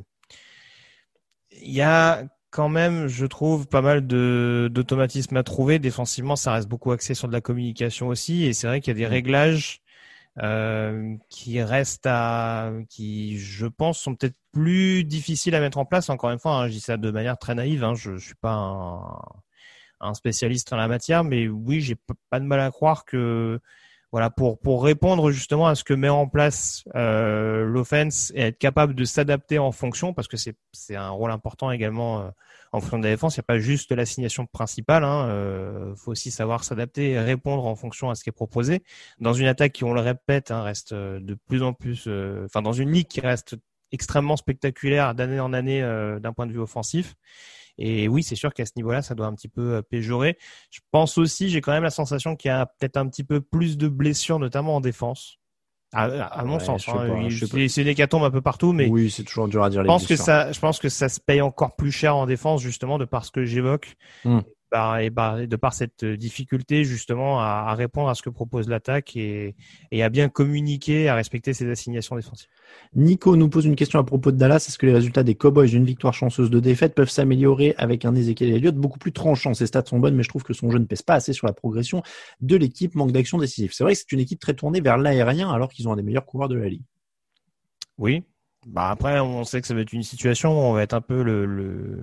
il y a quand même, je trouve, pas mal de d'automatismes à trouver. Défensivement, ça reste beaucoup axé sur de la communication aussi. Et c'est vrai qu'il y a des réglages euh, qui restent à, qui, je pense, sont peut-être plus difficiles à mettre en place. Encore une fois, hein, je dis ça de manière très naïve. Hein, je, je suis pas un, un spécialiste en la matière, mais oui, j'ai pas de mal à croire que voilà, pour pour répondre justement à ce que met en place euh, l'offense et être capable de s'adapter en fonction, parce que c'est c'est un rôle important également euh, en fonction de la défense. Il n'y a pas juste l'assignation principale, hein, euh, faut aussi savoir s'adapter et répondre en fonction à ce qui est proposé. Dans une attaque qui, on le répète, hein, reste de plus en plus, euh, enfin dans une ligue qui reste extrêmement spectaculaire d'année en année euh, d'un point de vue offensif. Et oui, c'est sûr qu'à ce niveau-là, ça doit un petit peu péjorer. Je pense aussi, j'ai quand même la sensation qu'il y a peut-être un petit peu plus de blessures, notamment en défense. À, à mon ouais, sens, hein. Pas, c'est, c'est une hécatombe un peu partout, mais oui, c'est toujours dur à dire. Je pense que ça, je pense que ça se paye encore plus cher en défense, justement, de par ce que j'évoque. Hum. Bah, et bah, de par cette difficulté justement à, à répondre à ce que propose l'attaque et, et à bien communiquer, à respecter ses assignations défensives. Nico nous pose une question à propos de Dallas. Est-ce que les résultats des Cowboys d'une victoire chanceuse de défaite peuvent s'améliorer avec un Ezekiel Elliott beaucoup plus tranchant? Ses stats sont bonnes, mais je trouve que son jeu ne pèse pas assez sur la progression de l'équipe, manque d'action décisive. C'est vrai que c'est une équipe très tournée vers l'aérien alors qu'ils ont un des meilleurs coureurs de la ligue. Oui. Bah après, on sait que ça va être une situation où on va être un peu le... le...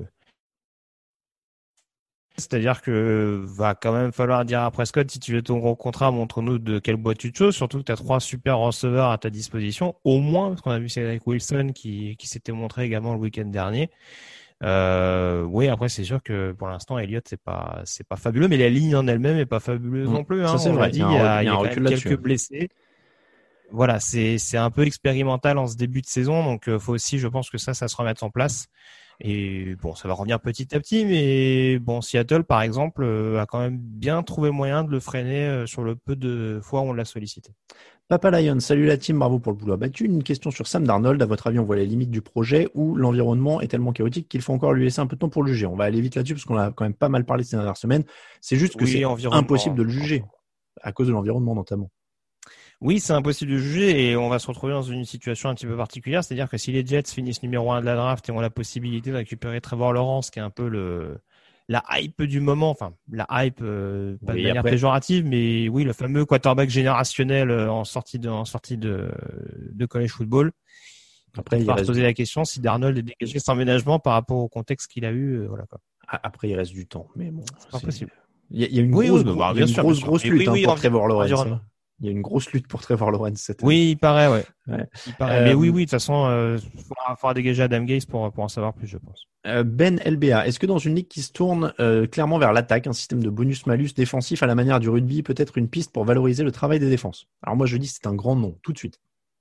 C'est-à-dire que va quand même falloir dire à Prescott, si tu veux ton gros contrat, montre-nous de quelle boîte tu te choses, surtout que tu as trois super receveurs à ta disposition, au moins, parce qu'on a vu Cédric Wilson qui, qui s'était montré également le week-end dernier. Euh, oui, après, c'est sûr que pour l'instant, Elliott, c'est pas, c'est pas fabuleux, mais la ligne en elle-même est pas fabuleuse mmh. non plus, hein. Ça, c'est on vrai. l'a dit, il y a, il y a, il y a quand même quelques blessés. Voilà, c'est, c'est un peu expérimental en ce début de saison, donc euh, faut aussi, je pense que ça, ça se remette en place. Et bon, ça va revenir petit à petit, mais bon, Seattle, par exemple, euh, a quand même bien trouvé moyen de le freiner euh, sur le peu de fois où on l'a sollicité. Papa Lion, salut la team, bravo pour le boulot abattu. Une question sur Sam Darnold. À votre avis, on voit les limites du projet ou l'environnement est tellement chaotique qu'il faut encore lui laisser un peu de temps pour le juger? On va aller vite là-dessus parce qu'on a quand même pas mal parlé ces dernières semaines. C'est juste que oui, c'est impossible de le juger à cause de l'environnement notamment. Oui, c'est impossible de juger et on va se retrouver dans une situation un petit peu particulière, c'est-à-dire que si les Jets finissent numéro un de la draft et ont la possibilité de récupérer Trevor Lawrence, qui est un peu le la hype du moment, enfin la hype euh, pas oui, de manière après... péjorative, mais oui, le fameux quarterback générationnel en sortie de en sortie de de college football. Après, il va se poser la question si Darnold est dégagé sans ménagement par rapport au contexte qu'il a eu, euh, voilà quoi. Après, il reste du temps, mais bon, c'est pas possible. Il y a, il y a une oui, grosse, oui, bah, il y a une sûr, grosse, grosse lutte oui, hein, oui, pour en... Trevor Lawrence. Hein. Il y a une grosse lutte pour Trevor Lawrence cette année. Oui, il paraît, ouais. ouais. Il paraît. Euh, mais oui, oui, de toute façon, il euh, faudra, faudra dégager Adam Gase pour, pour en savoir plus, je pense. Euh, Ben L B A, est-ce que dans une ligue qui se tourne euh, clairement vers l'attaque, un système de bonus-malus défensif à la manière du rugby peut être une piste pour valoriser le travail des défenses? Alors moi, je dis c'est un grand non, tout de suite.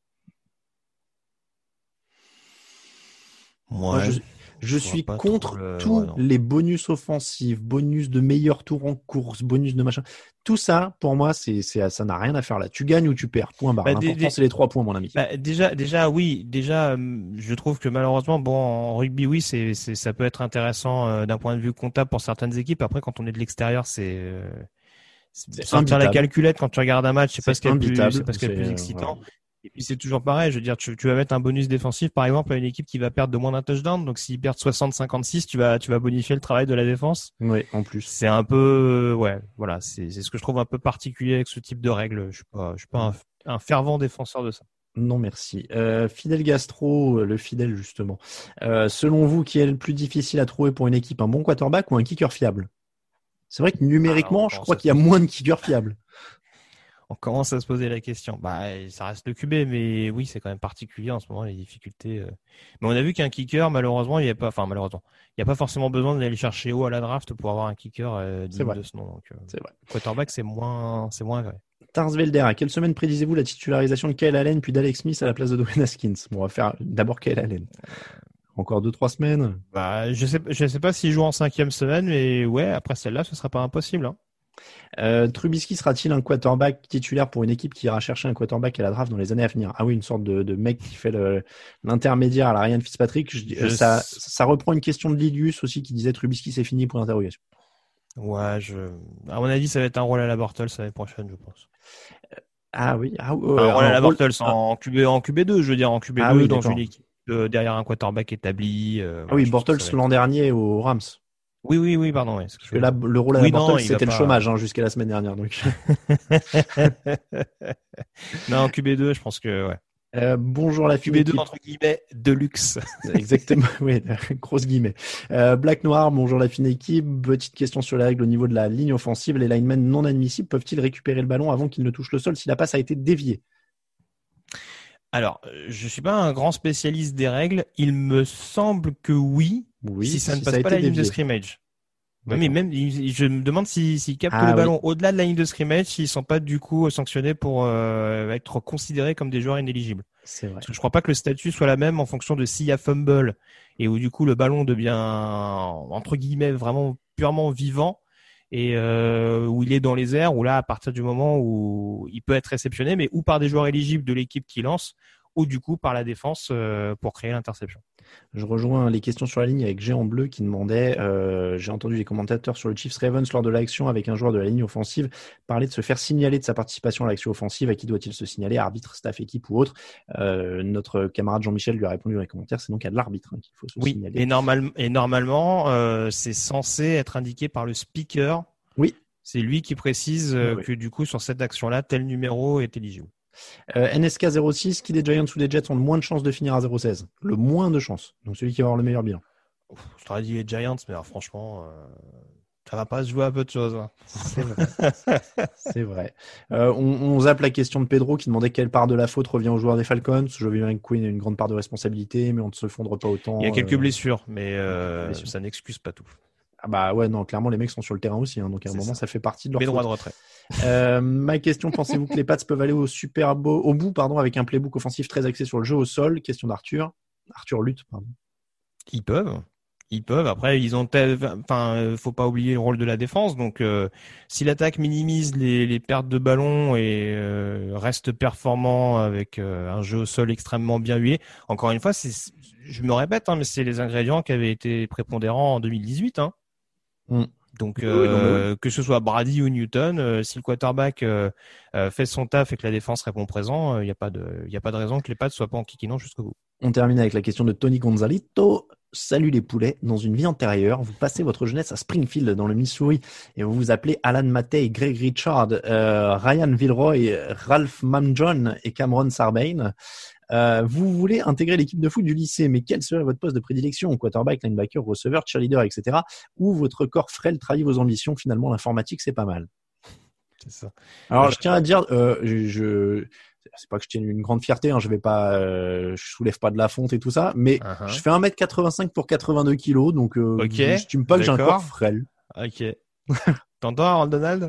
Ouais. Moi, je... Je suis contre le... tous ouais, les bonus offensifs, bonus de meilleur tour en course, bonus de machin. Tout ça, pour moi, c'est, c'est, ça n'a rien à faire là. Tu gagnes ou tu perds, point barre. Bah, L'important, des, c'est les trois points, mon ami. Bah, déjà, déjà, oui. Déjà, je trouve que malheureusement, bon, en rugby, oui, c'est, c'est, ça peut être intéressant euh, d'un point de vue comptable pour certaines équipes. Après, quand on est de l'extérieur, c'est, euh, c'est, c'est sortir la calculette quand tu regardes un match, c'est, c'est pas ce qu'il y a plus, c'est pas ce qu'il y a plus excitant. Ouais. Et puis c'est toujours pareil, je veux dire, tu, tu vas mettre un bonus défensif par exemple à une équipe qui va perdre de moins d'un touchdown, donc s'ils perdent soixante à cinquante-six, tu vas tu vas bonifier le travail de la défense. Oui, en plus. C'est un peu ouais, voilà, c'est c'est ce que je trouve un peu particulier avec ce type de règles. Je suis pas je suis pas un, un fervent défenseur de ça. Non merci. Euh, Fidèle Gastro, le fidèle justement. Euh, selon vous, qui est le plus difficile à trouver pour une équipe, un bon quarterback ou un kicker fiable? C'est vrai que numériquement, Alors, je crois qu'il y a moins de kickers fiables. on commence à se poser la question. Bah, ça reste le Q B, mais oui, c'est quand même particulier en ce moment, les difficultés. Euh... Mais on a vu qu'un kicker, malheureusement, il n'y a pas, enfin, malheureusement, il n'y a pas forcément besoin d'aller chercher haut à la draft pour avoir un kicker euh, digne de ce nom. Donc, euh, c'est vrai. Quarterback, c'est moins, c'est moins vrai. Tarsvelder, à quelle semaine prédisez-vous la titularisation de Kyle Allen puis d'Alex Smith à la place de Dwayne Haskins? Bon, on va faire d'abord Kyle Allen. Encore deux, trois semaines. Bah, je sais, je sais pas s'il joue en cinquième semaine, mais ouais, après celle-là, ce sera pas impossible, hein. Euh, Trubisky sera-t-il un quarterback titulaire pour une équipe qui ira chercher un quarterback à la draft dans les années à venir? Ah oui, une sorte de, de mec qui fait le, l'intermédiaire à la Ryan Fitzpatrick. Je, je... Ça, ça reprend une question de Lilius aussi qui disait Trubisky c'est fini pour l'interrogation. Ouais, je, à mon avis, ça va être un rôle à la Bortles l'année prochaine, je pense. Euh, ah oui, ah, euh, un rôle à la rôle... Bortles en Q B, en Q B deux, je veux dire, en Q B deux ah oui, dans d'accord. une équipe euh, derrière un quarterback établi. Euh, ah voilà, oui, Bortles l'an dernier aux Rams. Oui, oui, oui, pardon. Oui, parce que là, le rôle à oui, la Bortles, non, c'était le pas... chômage hein, jusqu'à la semaine dernière. Donc. non, Q B deux, je pense que ouais. Euh, bonjour la Q B deux équipe. Entre guillemets de luxe. Exactement, oui, grosse guillemets. Euh, Black Noir, bonjour la fine équipe. Petite question sur les règles au niveau de la ligne offensive. Les linemen non admissibles peuvent-ils récupérer le ballon avant qu'il ne touche le sol si la passe a été déviée? Alors, je suis pas un grand spécialiste des règles. Il me semble que oui, oui si ça si ne passe ça pas la dévié. ligne de scrimmage. Oui, mais même, je me demande s'ils si, si captent ah, le ballon oui. au-delà de la ligne de scrimmage, s'ils sont pas du coup sanctionnés pour euh, être considérés comme des joueurs inéligibles. C'est vrai. Parce que je crois pas que le statut soit la même en fonction de s'il y a fumble et où du coup le ballon devient entre guillemets vraiment purement vivant et euh, où il est dans les airs, où là à partir du moment où il peut être réceptionné, mais ou par des joueurs éligibles de l'équipe qui lance, ou du coup par la défense euh, pour créer l'interception. Je rejoins les questions sur la ligne avec Géant Bleu qui demandait, euh, j'ai entendu les commentateurs sur le Chiefs Ravens lors de l'action avec un joueur de la ligne offensive parler de se faire signaler de sa participation à l'action offensive. À qui doit-il se signaler? Arbitre, staff, équipe ou autre? euh, Notre camarade Jean-Michel lui a répondu dans les commentaires, c'est donc à l'arbitre hein, qu'il faut se oui, signaler. Et, normal, et normalement, euh, c'est censé être indiqué par le speaker. Oui. C'est lui qui précise euh, oui. que du coup sur cette action-là, tel numéro est éligible. Euh, N S K zéro six, qui des Giants ou des Jets ont le moins de chances de finir à zéro seize? Le moins de chances. Donc celui qui va avoir le meilleur bilan. Je t'aurais dit les Giants, mais alors, franchement, euh, ça va pas se jouer à peu de choses. Hein. C'est vrai. C'est vrai. Euh, on, on zappe la question de Pedro qui demandait quelle part de la faute revient aux joueurs des Falcons. Je veux bien que Quinn ait une grande part de responsabilité, mais on ne se fondre pas autant. Il y a quelques euh... blessures, mais euh, blessures. Ça n'excuse pas tout. Ah bah ouais, non, clairement les mecs sont sur le terrain aussi, hein, donc à un C'est moment ça. ça fait partie de leur mais faute. droit de retrait. Euh, ma question, pensez-vous que les Pats peuvent aller au Super Bowl, au bout pardon, avec un playbook offensif très axé sur le jeu au sol? Question d'Arthur. Arthur Lutte, pardon. Ils peuvent. Ils peuvent. Après, ils ont, tel... enfin, faut pas oublier le rôle de la défense. Donc, euh, si l'attaque minimise les, les pertes de ballon et euh, reste performant avec euh, un jeu au sol extrêmement bien huilé, encore une fois, c'est, je me répète, hein, mais c'est les ingrédients qui avaient été prépondérants en deux mille dix-huit. Hein. Mm. Donc, oui, euh, oui. que ce soit Brady ou Newton, euh, si le quarterback euh, euh, fait son taf et que la défense répond présent, il euh, n'y a pas de, il y a pas de raison que les Pats soient pas en kikinant jusqu'au bout. On termine avec la question de Tony Gonzalito. Salut les poulets. Dans une vie antérieure, vous passez votre jeunesse à Springfield, dans le Missouri, et vous vous appelez Alan Matei, Greg Richard, euh, Ryan Villeroy, Ralph Mamjohn et Cameron Sarbane. Euh, vous voulez intégrer l'équipe de foot du lycée, mais quel serait votre poste de prédilection? Quarterback, linebacker, receveur, cheerleader, et cetera. Ou votre corps frêle trahit vos ambitions? Finalement, l'informatique, c'est pas mal. C'est ça. Alors, je tiens à dire, euh, je, je, c'est pas que je tienne une grande fierté, hein, je vais pas, euh, je soulève pas de la fonte et tout ça, mais uh-huh. je fais un mètre quatre-vingt-cinq pour quatre-vingt-deux kilos, donc euh, okay. je j'estime pas D'accord. que j'ai un corps frêle. Ok. T'entends, Harold Donald?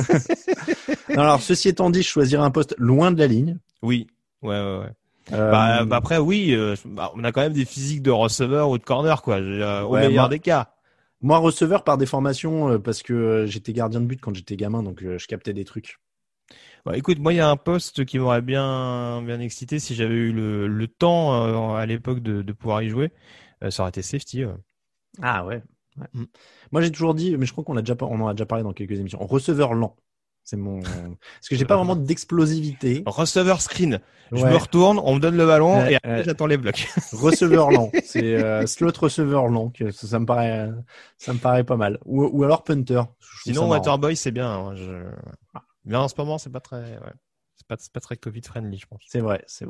Alors, ceci étant dit, je choisirais un poste loin de la ligne. Oui. Ouais, ouais, ouais. Euh, bah, bah après oui, euh, bah, on a quand même des physiques de receveur ou de corner quoi, euh, au ouais, meilleur moi, des cas. Moi receveur par déformation euh, parce que euh, j'étais gardien de but quand j'étais gamin, donc euh, je captais des trucs. Bah, écoute, moi il y a un poste qui m'aurait bien bien excité si j'avais eu le, le temps euh, à l'époque de, de pouvoir y jouer, euh, ça aurait été safety. Ouais. Ah ouais. ouais. Mm. Moi j'ai toujours dit, mais je crois qu'on l'a déjà on en a déjà parlé dans quelques émissions, receveur lent. C'est mon parce que j'ai pas vraiment d'explosivité. Receveur screen. Je ouais. me retourne, on me donne le ballon ouais, et après ouais. j'attends les blocs. Receveur lent. C'est euh, slot receveur lent. Que ça, ça me paraît, ça me paraît pas mal. Ou, ou alors punter. Sinon Waterboy c'est bien. Hein, je... Mais en ce moment c'est pas très, ouais. c'est pas, c'est pas très Covid friendly je pense. C'est vrai, c'est vrai. Bon.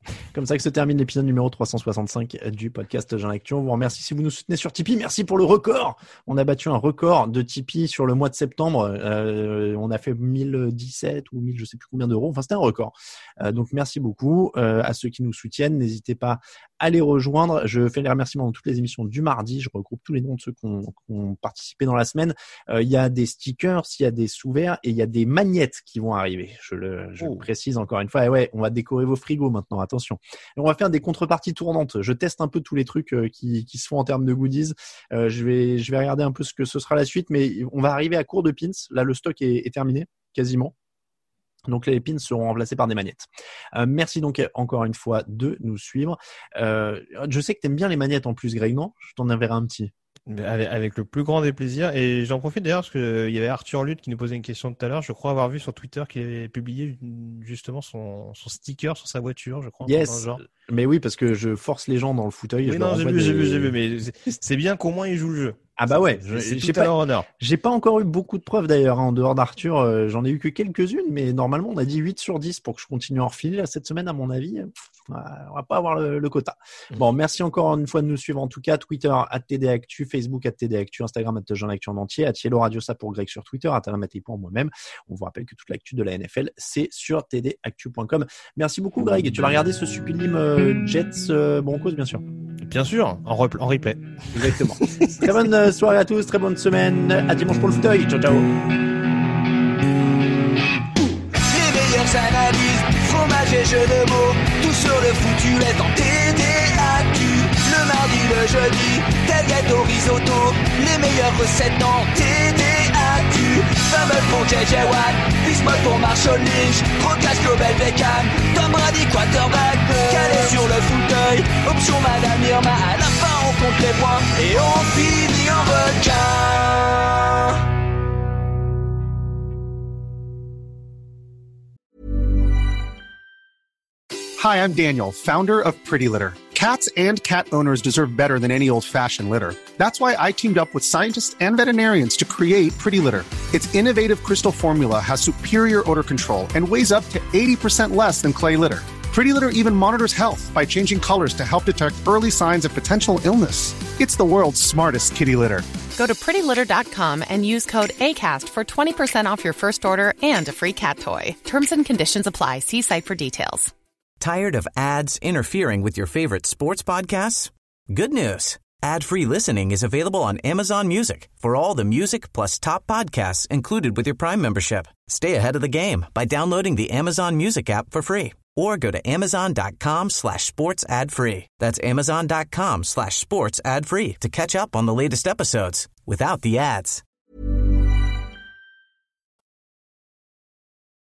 Comme ça que se termine l'épisode numéro trois cent soixante-cinq du podcast Jean Actu. On vous remercie si vous nous soutenez sur Tipeee. Merci pour le record. On a battu un record de Tipeee sur le mois de septembre. Euh, on a fait mille dix-sept ou mille, je sais plus combien d'euros. Enfin, c'était un record. Euh, donc, merci beaucoup euh, à ceux qui nous soutiennent. N'hésitez pas à les rejoindre. Je fais les remerciements dans toutes les émissions du mardi. Je regroupe tous les noms de ceux qui ont, qui ont participé dans la semaine. Euh, il y a des stickers, il y a des sous-verts et il y a des magnettes qui vont arriver. Je le, je oh. le précise encore une fois. Et ouais, on va décorer vos frigos maintenant. Attention. Et on va faire des contreparties tournantes. Je teste un peu tous les trucs euh, qui, qui se font en termes de goodies. Euh, je vais, je vais regarder un peu ce que ce sera la suite, mais on va arriver à court de pins. Là, le stock est, est terminé, quasiment. Donc les pins seront remplacés par des magnettes. Euh, merci donc encore une fois de nous suivre. Euh, je sais que tu aimes bien les magnettes en plus, Greg, non ? Je t'en enverrai un petit. Avec, avec le plus grand des plaisirs. Et j'en profite d'ailleurs parce qu'il y avait Arthur Lutte qui nous posait une question tout à l'heure. Je crois avoir vu sur Twitter qu'il avait publié justement son, son sticker sur sa voiture, je crois. Yes. Genre. Mais oui, parce que je force les gens dans le fauteuil. Oui, non, j'ai vu, des... j'ai vu, j'ai vu, mais c'est, c'est bien qu'au moins ils jouent le jeu. Ah bah ouais, c'est, c'est j'ai tout à pas, leur honneur. J'ai pas encore eu beaucoup de preuves d'ailleurs, hein, en dehors d'Arthur, euh, j'en ai eu que quelques-unes, mais normalement on a dit huit sur dix pour que je continue à en refiler là, cette semaine à mon avis. On va pas avoir le, le quota. Mmh. Bon, merci encore une fois de nous suivre en tout cas. Twitter, arobase T D Actu, Facebook, arobase T D Actu, Instagram, arobase Jean Actu en entier, arobase Yellow Radio, ça pour Greg sur Twitter, arobase Matei pour moi-même. On vous rappelle que toute l'actu de la N F L, c'est sur T D Actu point com. Merci beaucoup Greg. Tu vas regarder ce sublime euh, Jets euh, Broncos bien sûr. Bien sûr, en, repl- en replay. Exactement. Très bonne soirée à tous, très bonne semaine. À dimanche pour le fauteuil. Ciao, ciao. Les meilleures analyses, fromage et jeux de mots. Tout sur le foutu est en T D Actu. Le mardi, le jeudi, tel gâteau risotto. Les meilleures recettes en T D Actu. Fameux pour J J Watt, Bismuth pour Marshall Lynch. Rocas Global Beckham, Tom Brady quarterback. Calé sur le fauteuil, option Madame Irma. À la fin on compte les points et on finit en requin. Hi, I'm Daniel, founder of Pretty Litter. Cats and cat owners deserve better than any old-fashioned litter. That's why I teamed up with scientists and veterinarians to create Pretty Litter. Its innovative crystal formula has superior odor control and weighs up to eighty percent less than clay litter. Pretty Litter even monitors health by changing colors to help detect early signs of potential illness. It's the world's smartest kitty litter. Go to pretty litter dot com and use code ACAST for twenty percent off your first order and a free cat toy. Terms and conditions apply. See site for details. Tired of ads interfering with your favorite sports podcasts? Good news. Ad-free listening is available on Amazon Music for all the music plus top podcasts included with your Prime membership. Stay ahead of the game by downloading the Amazon Music app for free or go to amazon.com slash sports ad free. That's amazon.com slash sports ad free to catch up on the latest episodes without the ads.